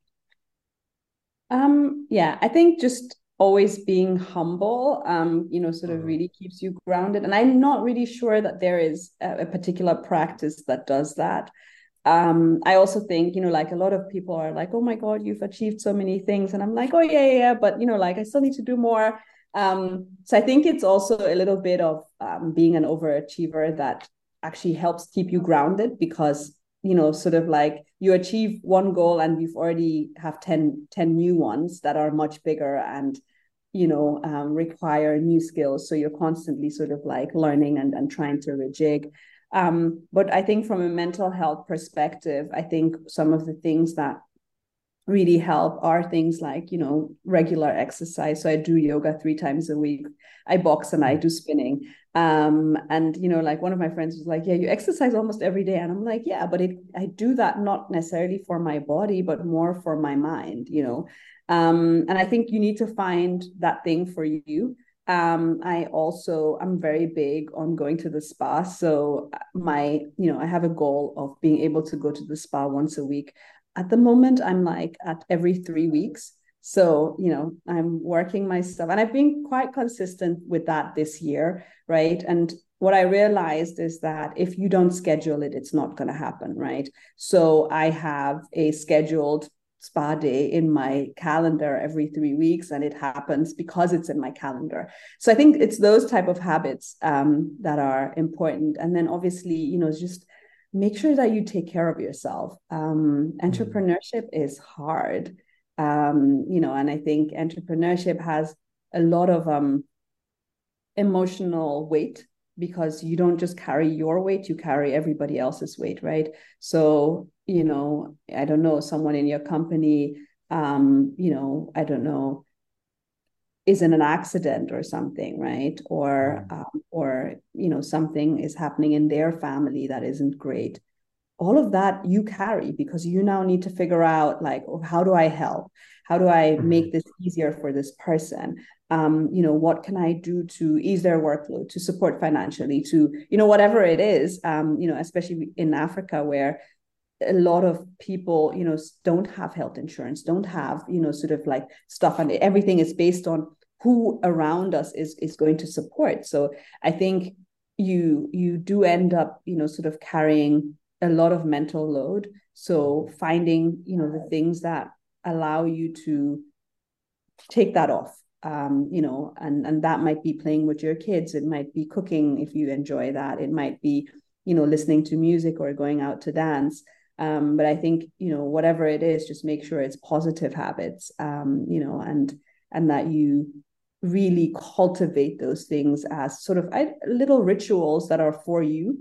Um, yeah, I think just always being humble, um, you know, sort of really keeps you grounded. And I'm not really sure that there is a, a particular practice that does that. Um, I also think, you know, like a lot of people are like, oh my God, you've achieved so many things. And I'm like, oh yeah, yeah, yeah, but you know, like I still need to do more. Um, so I think it's also a little bit of um, being an overachiever that actually helps keep you grounded because, you know, sort of like you achieve one goal and you've already have ten, ten new ones that are much bigger and, you know, um, require new skills. So you're constantly sort of like learning and, and trying to rejig. Um, but I think from a mental health perspective, I think some of the things that really help are things like, you know, regular exercise. So I do yoga three times a week. I box and I do spinning. Um, and, you know, like one of my friends was like, yeah, you exercise almost every day. And I'm like, yeah, but it, I do that not necessarily for my body, but more for my mind, you know. Um, and I think you need to find that thing for you. Um, I also I'm very big on going to the spa. So my, you know, I have a goal of being able to go to the spa once a week. At the moment, I'm like at every three weeks. So, you know, I'm working my stuff and I've been quite consistent with that this year, right? And what I realized is that if you don't schedule it, it's not going to happen, right? So I have a scheduled spa day in my calendar every three weeks and it happens because it's in my calendar. So I think it's those type of habits um, that are important. And then obviously, you know, just make sure that you take care of yourself. Um, entrepreneurship is hard, um, you know, and I think entrepreneurship has a lot of um, emotional weight because you don't just carry your weight, you carry everybody else's weight, right? So, you know, I don't know, someone in your company, um, you know, I don't know, is in an accident or something, right? Or, um, or, you know, something is happening in their family that isn't great. All of that you carry because you now need to figure out like, oh, how do I help? How do I make this easier for this person? Um, you know, what can I do to ease their workload, to support financially, to, you know, whatever it is, um, you know, especially in Africa where a lot of people, you know, don't have health insurance, don't have, you know, sort of like stuff, and everything is based on who around us is is going to support. So I think you you do end up, you know, sort of carrying a lot of mental load. So finding, you know, the things that allow you to take that off. Um, you know, and and that might be playing with your kids. It might be cooking if you enjoy that. It might be, you know, listening to music or going out to dance. Um, but I think, you know, whatever it is, just make sure it's positive habits, um, you know, and and that you really cultivate those things as sort of little rituals that are for you,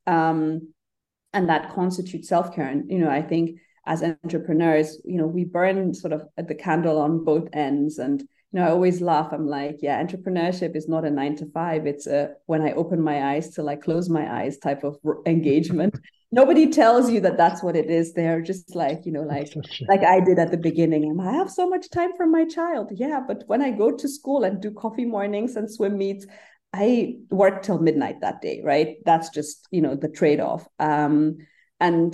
um, and that constitute self-care. And, you know, I think as entrepreneurs, you know, we burn sort of the candle on both ends. And, you know, I always laugh. I'm like, yeah, entrepreneurship is not a nine to five. It's a when I open my eyes till I close my eyes type of engagement. Nobody tells you that that's what it is. They're just like, you know, like, like I did at the beginning. And I have so much time for my child. Yeah. But when I go to school and do coffee mornings and swim meets, I work till midnight that day, right? That's just, you know, the trade-off. Um, and,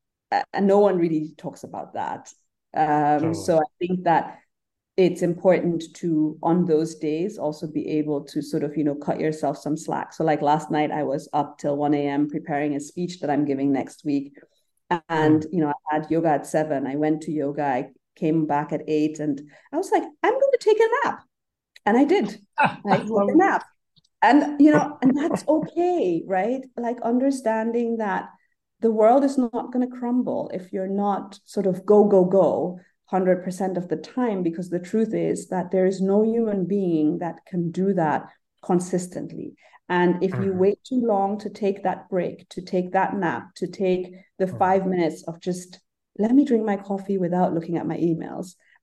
and no one really talks about that. Um, totally. So I think that it's important to, on those days, also be able to sort of, you know, cut yourself some slack. So like last night, I was up till one a.m. preparing a speech that I'm giving next week. And, mm. you know, I had yoga at seven. I went to yoga. I came back at eight and I was like, I'm going to take a nap. And I did. I took a nap. And, you know, and that's okay, right? Like understanding that the world is not going to crumble if you're not sort of go, go, go one hundred percent of the time, because the truth is that there is no human being that can do that consistently. And if you mm-hmm. wait too long to take that break, to take that nap, to take the mm-hmm. five minutes of just, let me drink my coffee without looking at my emails,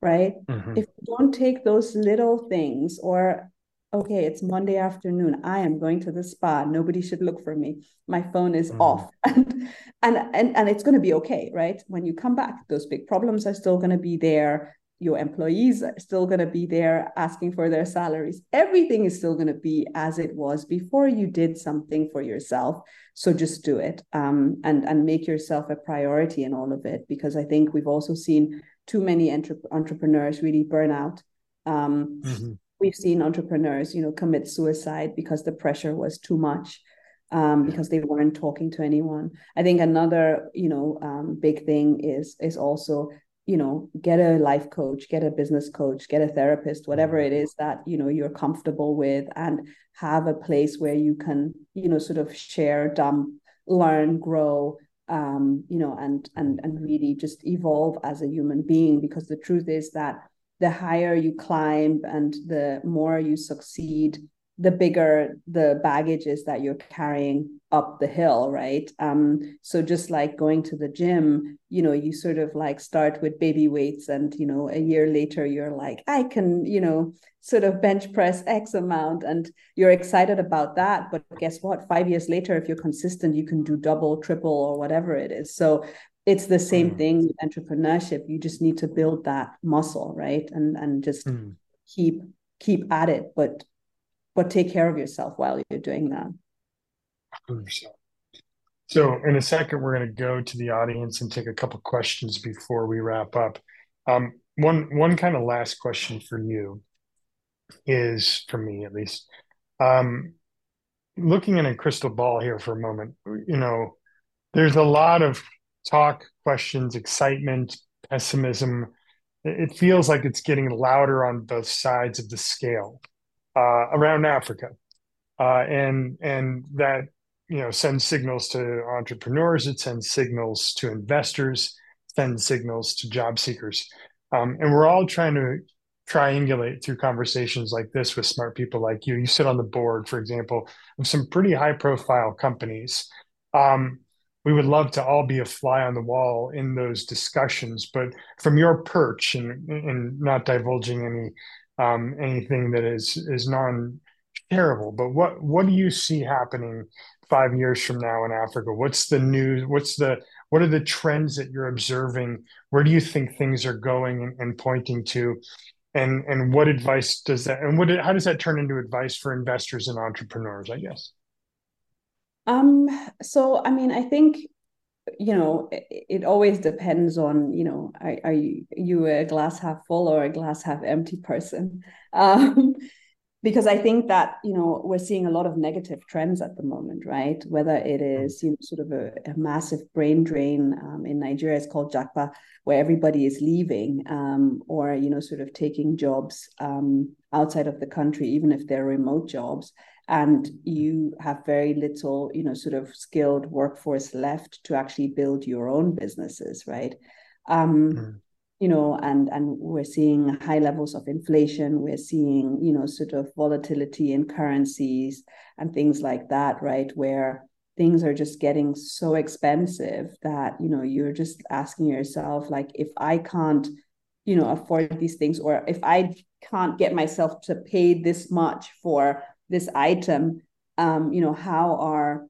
right? Mm-hmm. If you don't take those little things, or okay, it's Monday afternoon, I am going to the spa, nobody should look for me, my phone is Mm-hmm. off, and and and, and it's going to be okay, right? When you come back, those big problems are still going to be there, your employees are still going to be there asking for their salaries, everything is still going to be as it was before you did something for yourself. So just do it, um, and and make yourself a priority in all of it, because I think we've also seen too many entre- entrepreneurs really burn out. Um, Mm-hmm. We've seen entrepreneurs, you know, commit suicide because the pressure was too much, um, because they weren't talking to anyone. I think another, you know, um, big thing is is also, you know, get a life coach, get a business coach, get a therapist, whatever Mm-hmm. it is that, you know, you're comfortable with, and have a place where you can, you know, sort of share, dump, learn, grow, um, you know, and and and really just evolve as a human being. Because the truth is that the higher you climb and the more you succeed, the bigger the baggage is that you're carrying up the hill, right? Um, so just like going to the gym, you know, you sort of like start with baby weights, and, you know, a year later, you're like, I can, you know, sort of bench press X amount, and you're excited about that. But guess what? Five years later, if you're consistent, you can do double, triple, or whatever it is. So it's the same thing with entrepreneurship. You just need to build that muscle, right? And and just Mm-hmm. keep keep at it, but but take care of yourself while you're doing that. So in a second, we're going to go to the audience and take a couple questions before we wrap up. Um, one one kind of last question for you is, for me at least, um, looking in a crystal ball here for a moment. You know, there's a lot of talk, questions, excitement, pessimism. It feels like it's getting louder on both sides of the scale uh, around Africa, uh, and and that, you know, sends signals to entrepreneurs. It sends signals to investors. Sends signals to job seekers, um, and we're all trying to triangulate through conversations like this with smart people like you. You sit on the board, for example, of some pretty high-profile companies. Um, we would love to all be a fly on the wall in those discussions, but from your perch, and, and not divulging any um, anything that is is non terrible, but what what do you see happening five years from now in Africa? What's the news? What's the what are the trends that you're observing? Where do you think things are going and, and pointing to? And and what advice does that and what how does that turn into advice for investors and entrepreneurs, I guess? Um, so I mean, I think, you know, it, it always depends on, you know, are, are you, you a glass half full or a glass half empty person? Um, because I think that, you know, we're seeing a lot of negative trends at the moment, right? Whether it is, you know, sort of a, a massive brain drain, um, in Nigeria, it's called Japa, where everybody is leaving, um, or, you know, sort of taking jobs, um, outside of the country, even if they're remote jobs. And you have very little, you know, sort of skilled workforce left to actually build your own businesses, right? Um, Mm. you know, and and we're seeing high levels of inflation. We're seeing, you know, sort of volatility in currencies and things like that, right? Where things are just getting so expensive that, you know, you're just asking yourself, like, if I can't, you know, afford these things, or if I can't get myself to pay this much for this item, um, you know, how are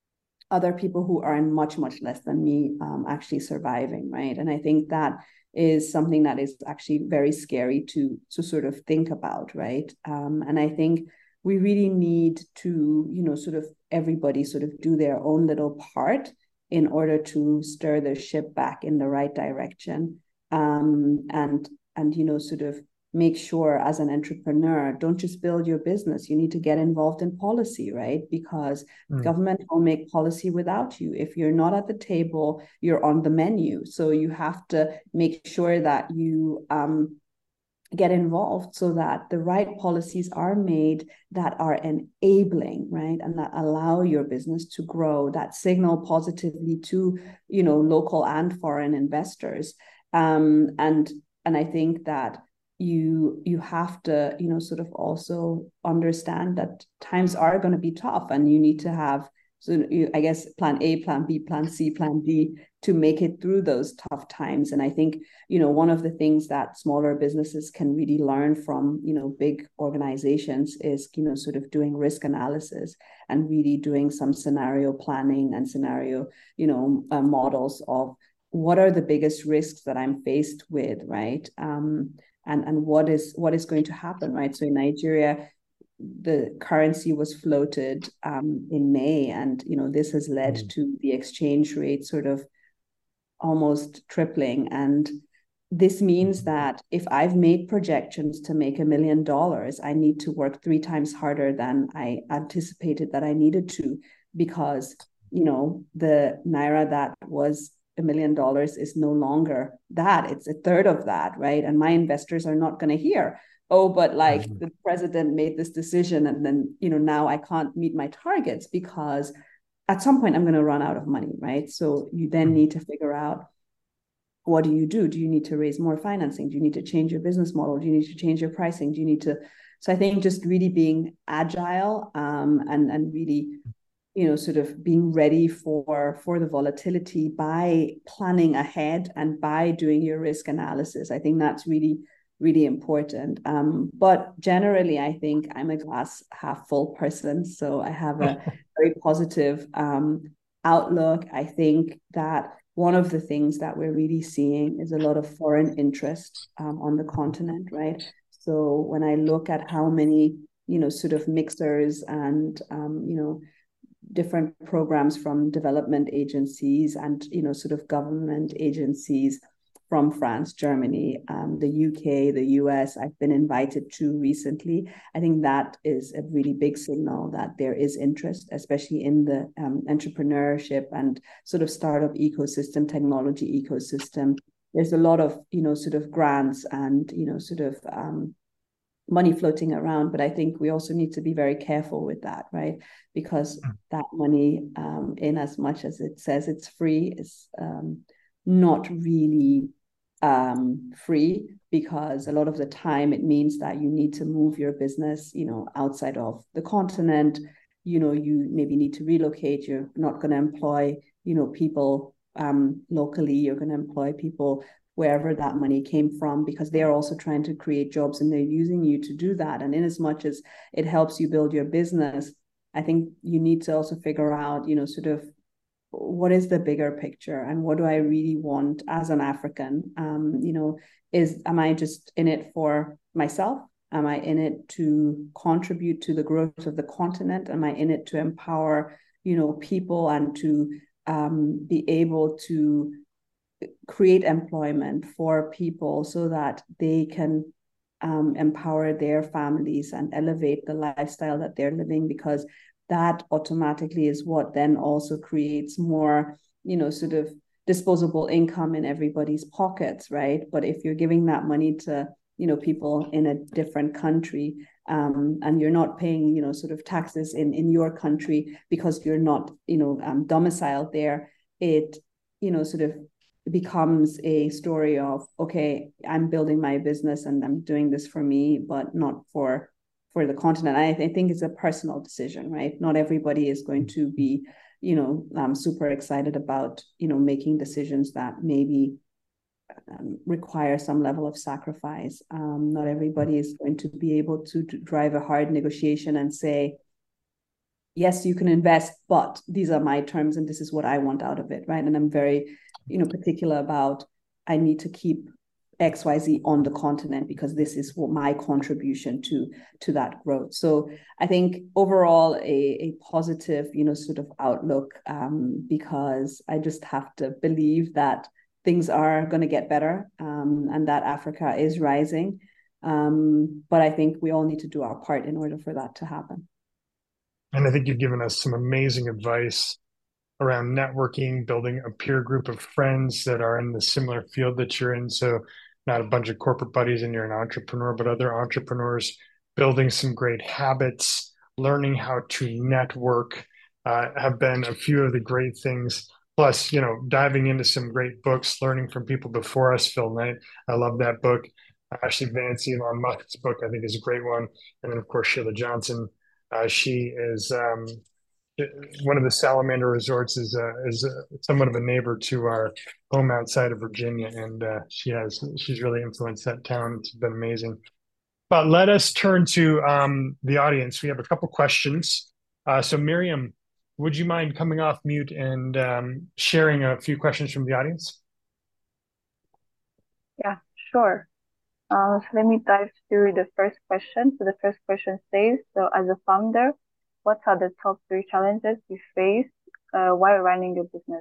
other people who earn much, much less than me, um, actually surviving, right? And I think that is something that is actually very scary to to sort of think about, right? Um, and I think we really need to, you know, sort of everybody sort of do their own little part in order to stir the ship back in the right direction, um, and and you know, sort of make sure as an entrepreneur, don't just build your business. You need to get involved in policy, right? Because Mm. government will make policy without you. If you're not at the table, you're on the menu. So you have to make sure that you um, get involved so that the right policies are made that are enabling, right, and that allow your business to grow, that signal positively to, you know, local and foreign investors. Um, and and I think that you you have to, you know, sort of also understand that times are going to be tough, and you need to have So you, I guess plan A, plan B, plan C, plan D to make it through those tough times. And I think, you know, one of the things that smaller businesses can really learn from, you know, big organizations is, you know, sort of doing risk analysis and really doing some scenario planning and scenario, you know, uh, models of what are the biggest risks that I'm faced with, right? Um, and and what is what is going to happen, right? So in Nigeria, the currency was floated um, in May, and you know this has led mm. to the exchange rate sort of almost tripling. And this means that if I've made projections to make a million dollars, I need to work three times harder than I anticipated that I needed to, because you know the naira that was a million dollars is no longer that. It's a third of that, right? And my investors are not going to hear, oh, but like mm-hmm. the president made this decision and then, you know, now I can't meet my targets, because at some point I'm going to run out of money, right? So you then need to figure out, what do you do? Do you need to raise more financing? Do you need to change your business model? Do you need to change your pricing? Do you need to, so I think just really being agile um, and, and really, you know, sort of being ready for, for the volatility by planning ahead and by doing your risk analysis. I think that's really, really important. Um, but generally, I think I'm a glass half full person. So I have a very positive um, outlook. I think that one of the things that we're really seeing is a lot of foreign interest um, on the continent, right? So when I look at how many, you know, sort of mixers and, um, you know, different programs from development agencies and, you know, sort of government agencies from France, Germany, um, the U K, the U S, I've been invited to recently. I think that is a really big signal that there is interest, especially in the um, entrepreneurship and sort of startup ecosystem, technology ecosystem. There's a lot of, you know, sort of grants and, you know, sort of um, money floating around, but I think we also need to be very careful with that, right? Because that money, um, in as much as it says it's free, is um, not really um, free, because a lot of the time it means that you need to move your business, you know, outside of the continent. You know, you maybe need to relocate. You're not going to employ, you know, people um, locally. You're going to employ people wherever that money came from, because they're also trying to create jobs and they're using you to do that. And in as much as it helps you build your business, I think you need to also figure out, you know, sort of what is the bigger picture and what do I really want as an African? Um, you know, is, am I just in it for myself? Am I in it to contribute to the growth of the continent? Am I in it to empower, you know, people and to um, be able to create employment for people so that they can um, empower their families and elevate the lifestyle that they're living? Because that automatically is what then also creates more, you know, sort of disposable income in everybody's pockets, right? But if you're giving that money to, you know, people in a different country, um, and you're not paying, you know, sort of taxes in, in your country because you're not, you know, um, domiciled there, it, you know, sort of becomes a story of, okay, I'm building my business and I'm doing this for me, but not for for the continent. I, I think it's a personal decision, right? Not everybody is going to be, you know, um, super excited about, you know, making decisions that maybe um, require some level of sacrifice. Um, not everybody is going to be able to, to drive a hard negotiation and say, yes, you can invest, but these are my terms and this is what I want out of it, right? And I'm very, you know, particular about, I need to keep X Y Z on the continent because this is what my contribution to to that growth. So I think overall a, a positive, you know, sort of outlook, um, because I just have to believe that things are going to get better, um, and that Africa is rising. Um, but I think we all need to do our part in order for that to happen. And I think you've given us some amazing advice around networking, building a peer group of friends that are in the similar field that you're in. So not a bunch of corporate buddies and you're an entrepreneur, but other entrepreneurs, building some great habits, learning how to network, uh, have been a few of the great things. Plus, you know, diving into some great books, learning from people before us. Phil Knight, I love that book. Ashley Vance, Elon Musk's book, I think is a great one. And then, of course, Sheila Johnson. Uh, she is um, one of the Salamander resorts is uh, is uh, somewhat of a neighbor to our home outside of Virginia, and uh, she has she's really influenced that town. It's been amazing. But let us turn to um, the audience. We have a couple questions. Uh, so Miriam, would you mind coming off mute and um, sharing a few questions from the audience? Yeah, sure. Uh, so let me dive through the first question. So the first question says, so as a founder, what are the top three challenges you face uh, while running your business?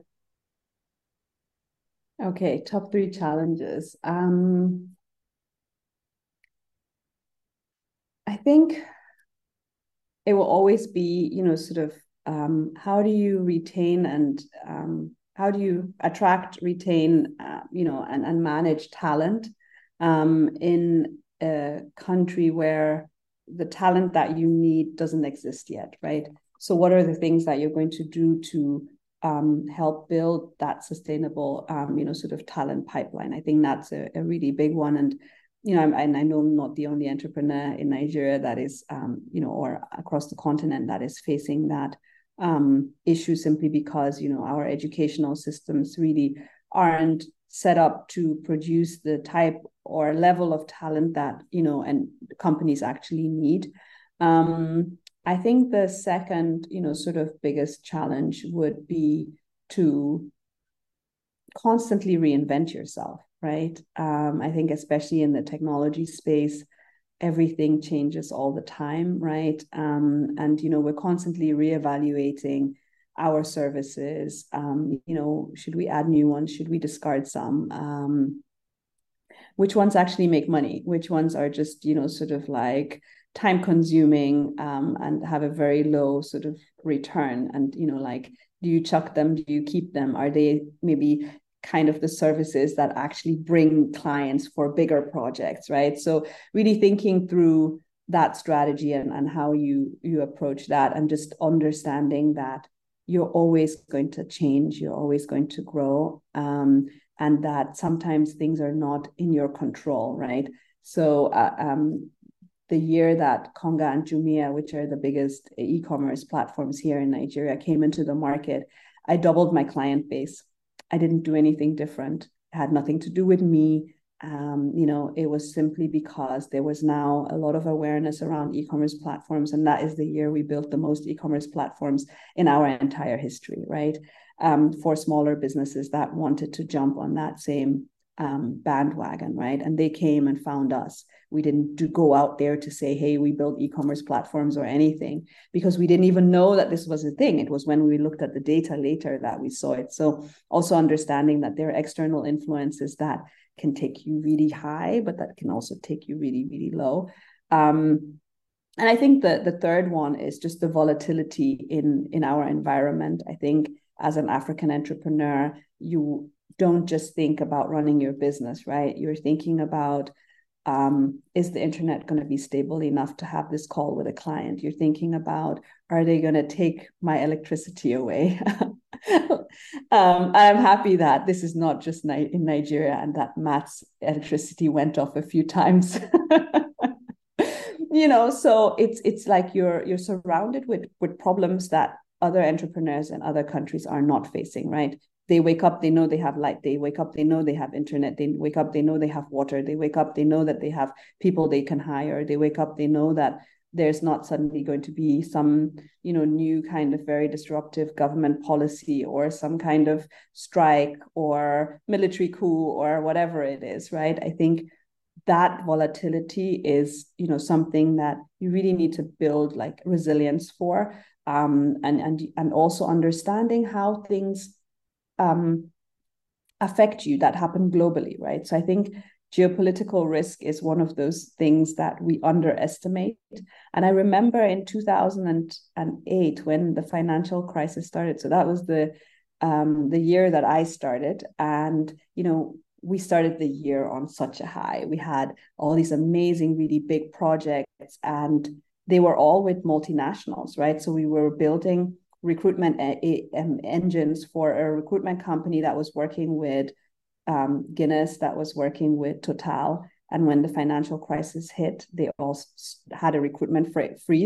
Okay, top three challenges. Um, I think it will always be, you know, sort of um, how do you retain and um, how do you attract, retain, uh, you know, and, and manage talent um, in a country where the talent that you need doesn't exist yet, right? So what are the things that you're going to do to um, help build that sustainable, um, you know, sort of talent pipeline? I think that's a, a really big one. And you know, and I know I'm not the only entrepreneur in Nigeria that is, um, you know, or across the continent that is facing that um, issue simply because, you know, our educational systems really aren't set up to produce the type or level of talent that, you know, and companies actually need. Um, I think the second, you know, sort of biggest challenge would be to constantly reinvent yourself, right? Um, I think especially in the technology space, everything changes all the time, right? Um, and, you know, we're constantly reevaluating our services. Um, you know, should we add new ones? Should we discard some? Um, which ones actually make money? Which ones are just, you know, sort of like time consuming um, and have a very low sort of return? And, you know, like, do you chuck them? Do you keep them? Are they maybe kind of the services that actually bring clients for bigger projects, right? So really thinking through that strategy and, and how you you approach that, and just understanding that you're always going to change, you're always going to grow, um, and that sometimes things are not in your control, right? So uh, um, the year that Konga and Jumia, which are the biggest e-commerce platforms here in Nigeria, came into the market, I doubled my client base. I didn't do anything different. It had nothing to do with me. Um, you know, it was simply because there was now a lot of awareness around e-commerce platforms. And that is the year we built the most e-commerce platforms in our entire history, right? Um, for smaller businesses that wanted to jump on that same um, bandwagon, right? And they came and found us. We didn't do, go out there to say, hey, we build e-commerce platforms or anything, because we didn't even know that this was a thing. It was when we looked at the data later that we saw it. So also understanding that there are external influences that can take you really high, but that can also take you really, really low. Um, and I think the, the third one is just the volatility in, in our environment. I think as an African entrepreneur, you don't just think about running your business, right? You're thinking about, um, is the internet going to be stable enough to have this call with a client? You're thinking about, are they going to take my electricity away? um, I'm happy that this is not just ni- in Nigeria, and that Matt's electricity went off a few times. You know, so it's it's like you're you're surrounded with with problems that other entrepreneurs in other countries are not facing, right? They wake up, they know they have light. They wake up, they know they have internet. They wake up, they know they have water. They wake up, they know that they have people they can hire. They wake up, they know that there's not suddenly going to be some, you know, new kind of very disruptive government policy or some kind of strike or military coup or whatever it is, right? I think that volatility is, you know, something that you really need to build like resilience for, um, and and and also understanding how things um, affect you that happen globally, right? So I think geopolitical risk is one of those things that we underestimate. And I remember in two thousand eight when the financial crisis started. So that was the um, the year that I started, and you know, we started the year on such a high. We had all these amazing, really big projects, and they were all with multinationals, right? So we were building recruitment um, engines for a recruitment company that was working with um, Guinness, that was working with Total. And when the financial crisis hit, they all had a recruitment freeze.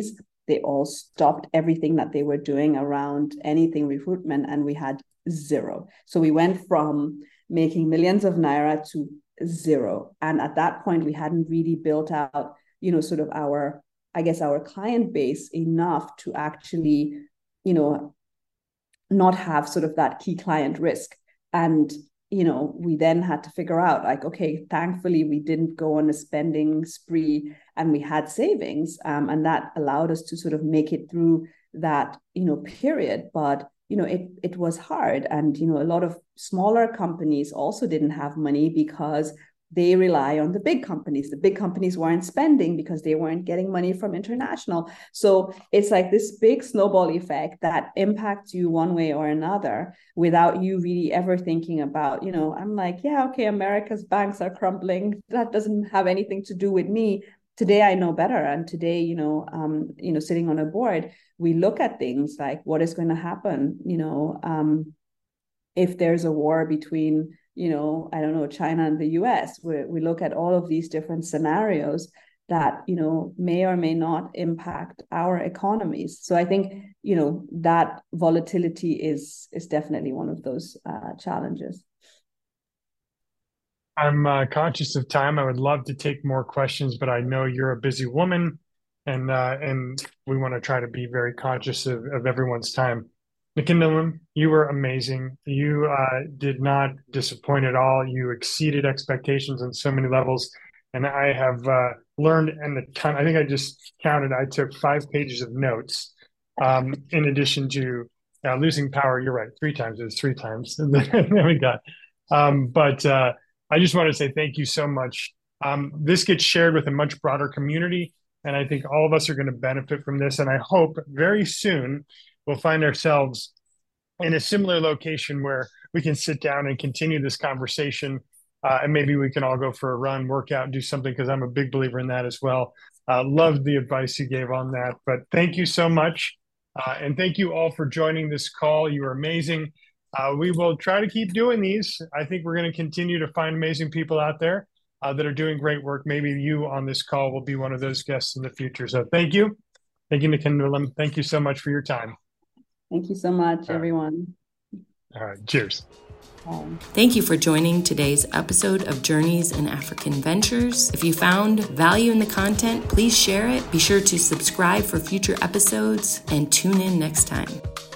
they all stopped everything that they were doing around anything recruitment, and we had zero. So we went from making millions of naira to zero. And at that point, we hadn't really built out, you know, sort of our, I guess, our client base enough to actually, you know, not have sort of that key client risk. And, you know, we then had to figure out like, okay, thankfully we didn't go on a spending spree and we had savings. Um, and that allowed us to sort of make it through that, you know, period. But, you know, it it was hard. And, you know, a lot of smaller companies also didn't have money because they rely on the big companies. The big companies weren't spending because they weren't getting money from international. So it's like this big snowball effect that impacts you one way or another without you really ever thinking about, you know, I'm like, yeah, okay, America's banks are crumbling. That doesn't have anything to do with me. Today I know better. And today, you know, um, you know, sitting on a board, we look at things like what is going to happen, you know, um, if there's a war between, you know, I don't know, China and the U S, we, we look at all of these different scenarios that, you know, may or may not impact our economies. So I think, you know, that volatility is is definitely one of those uh, challenges. I'm uh, conscious of time. I would love to take more questions, but I know you're a busy woman, and uh, and we want to try to be very conscious of, of everyone's time. Nkindlin, you were amazing. You uh, did not disappoint at all. You exceeded expectations on so many levels. And I have uh, learned, and the time, I think I just counted, I took five pages of notes um, in addition to uh, losing power. You're right, three times. It was three times. And then we got. Um, but uh, I just want to say thank you so much. Um, this gets shared with a much broader community, and I think all of us are going to benefit from this. And I hope very soon we'll find ourselves in a similar location where we can sit down and continue this conversation. Uh, and maybe we can all go for a run, work out, do something, because I'm a big believer in that as well. Uh, loved the advice you gave on that. But thank you so much. Uh, and thank you all for joining this call. You are amazing. Uh, we will try to keep doing these. I think we're going to continue to find amazing people out there uh, that are doing great work. Maybe you on this call will be one of those guests in the future. So thank you. Thank you, Nkindlin. Thank you so much for your time. Thank you so much, everyone. All right. Cheers. Um, Thank you for joining today's episode of Journeys in African Ventures. If you found value in the content, please share it. Be sure to subscribe for future episodes and tune in next time.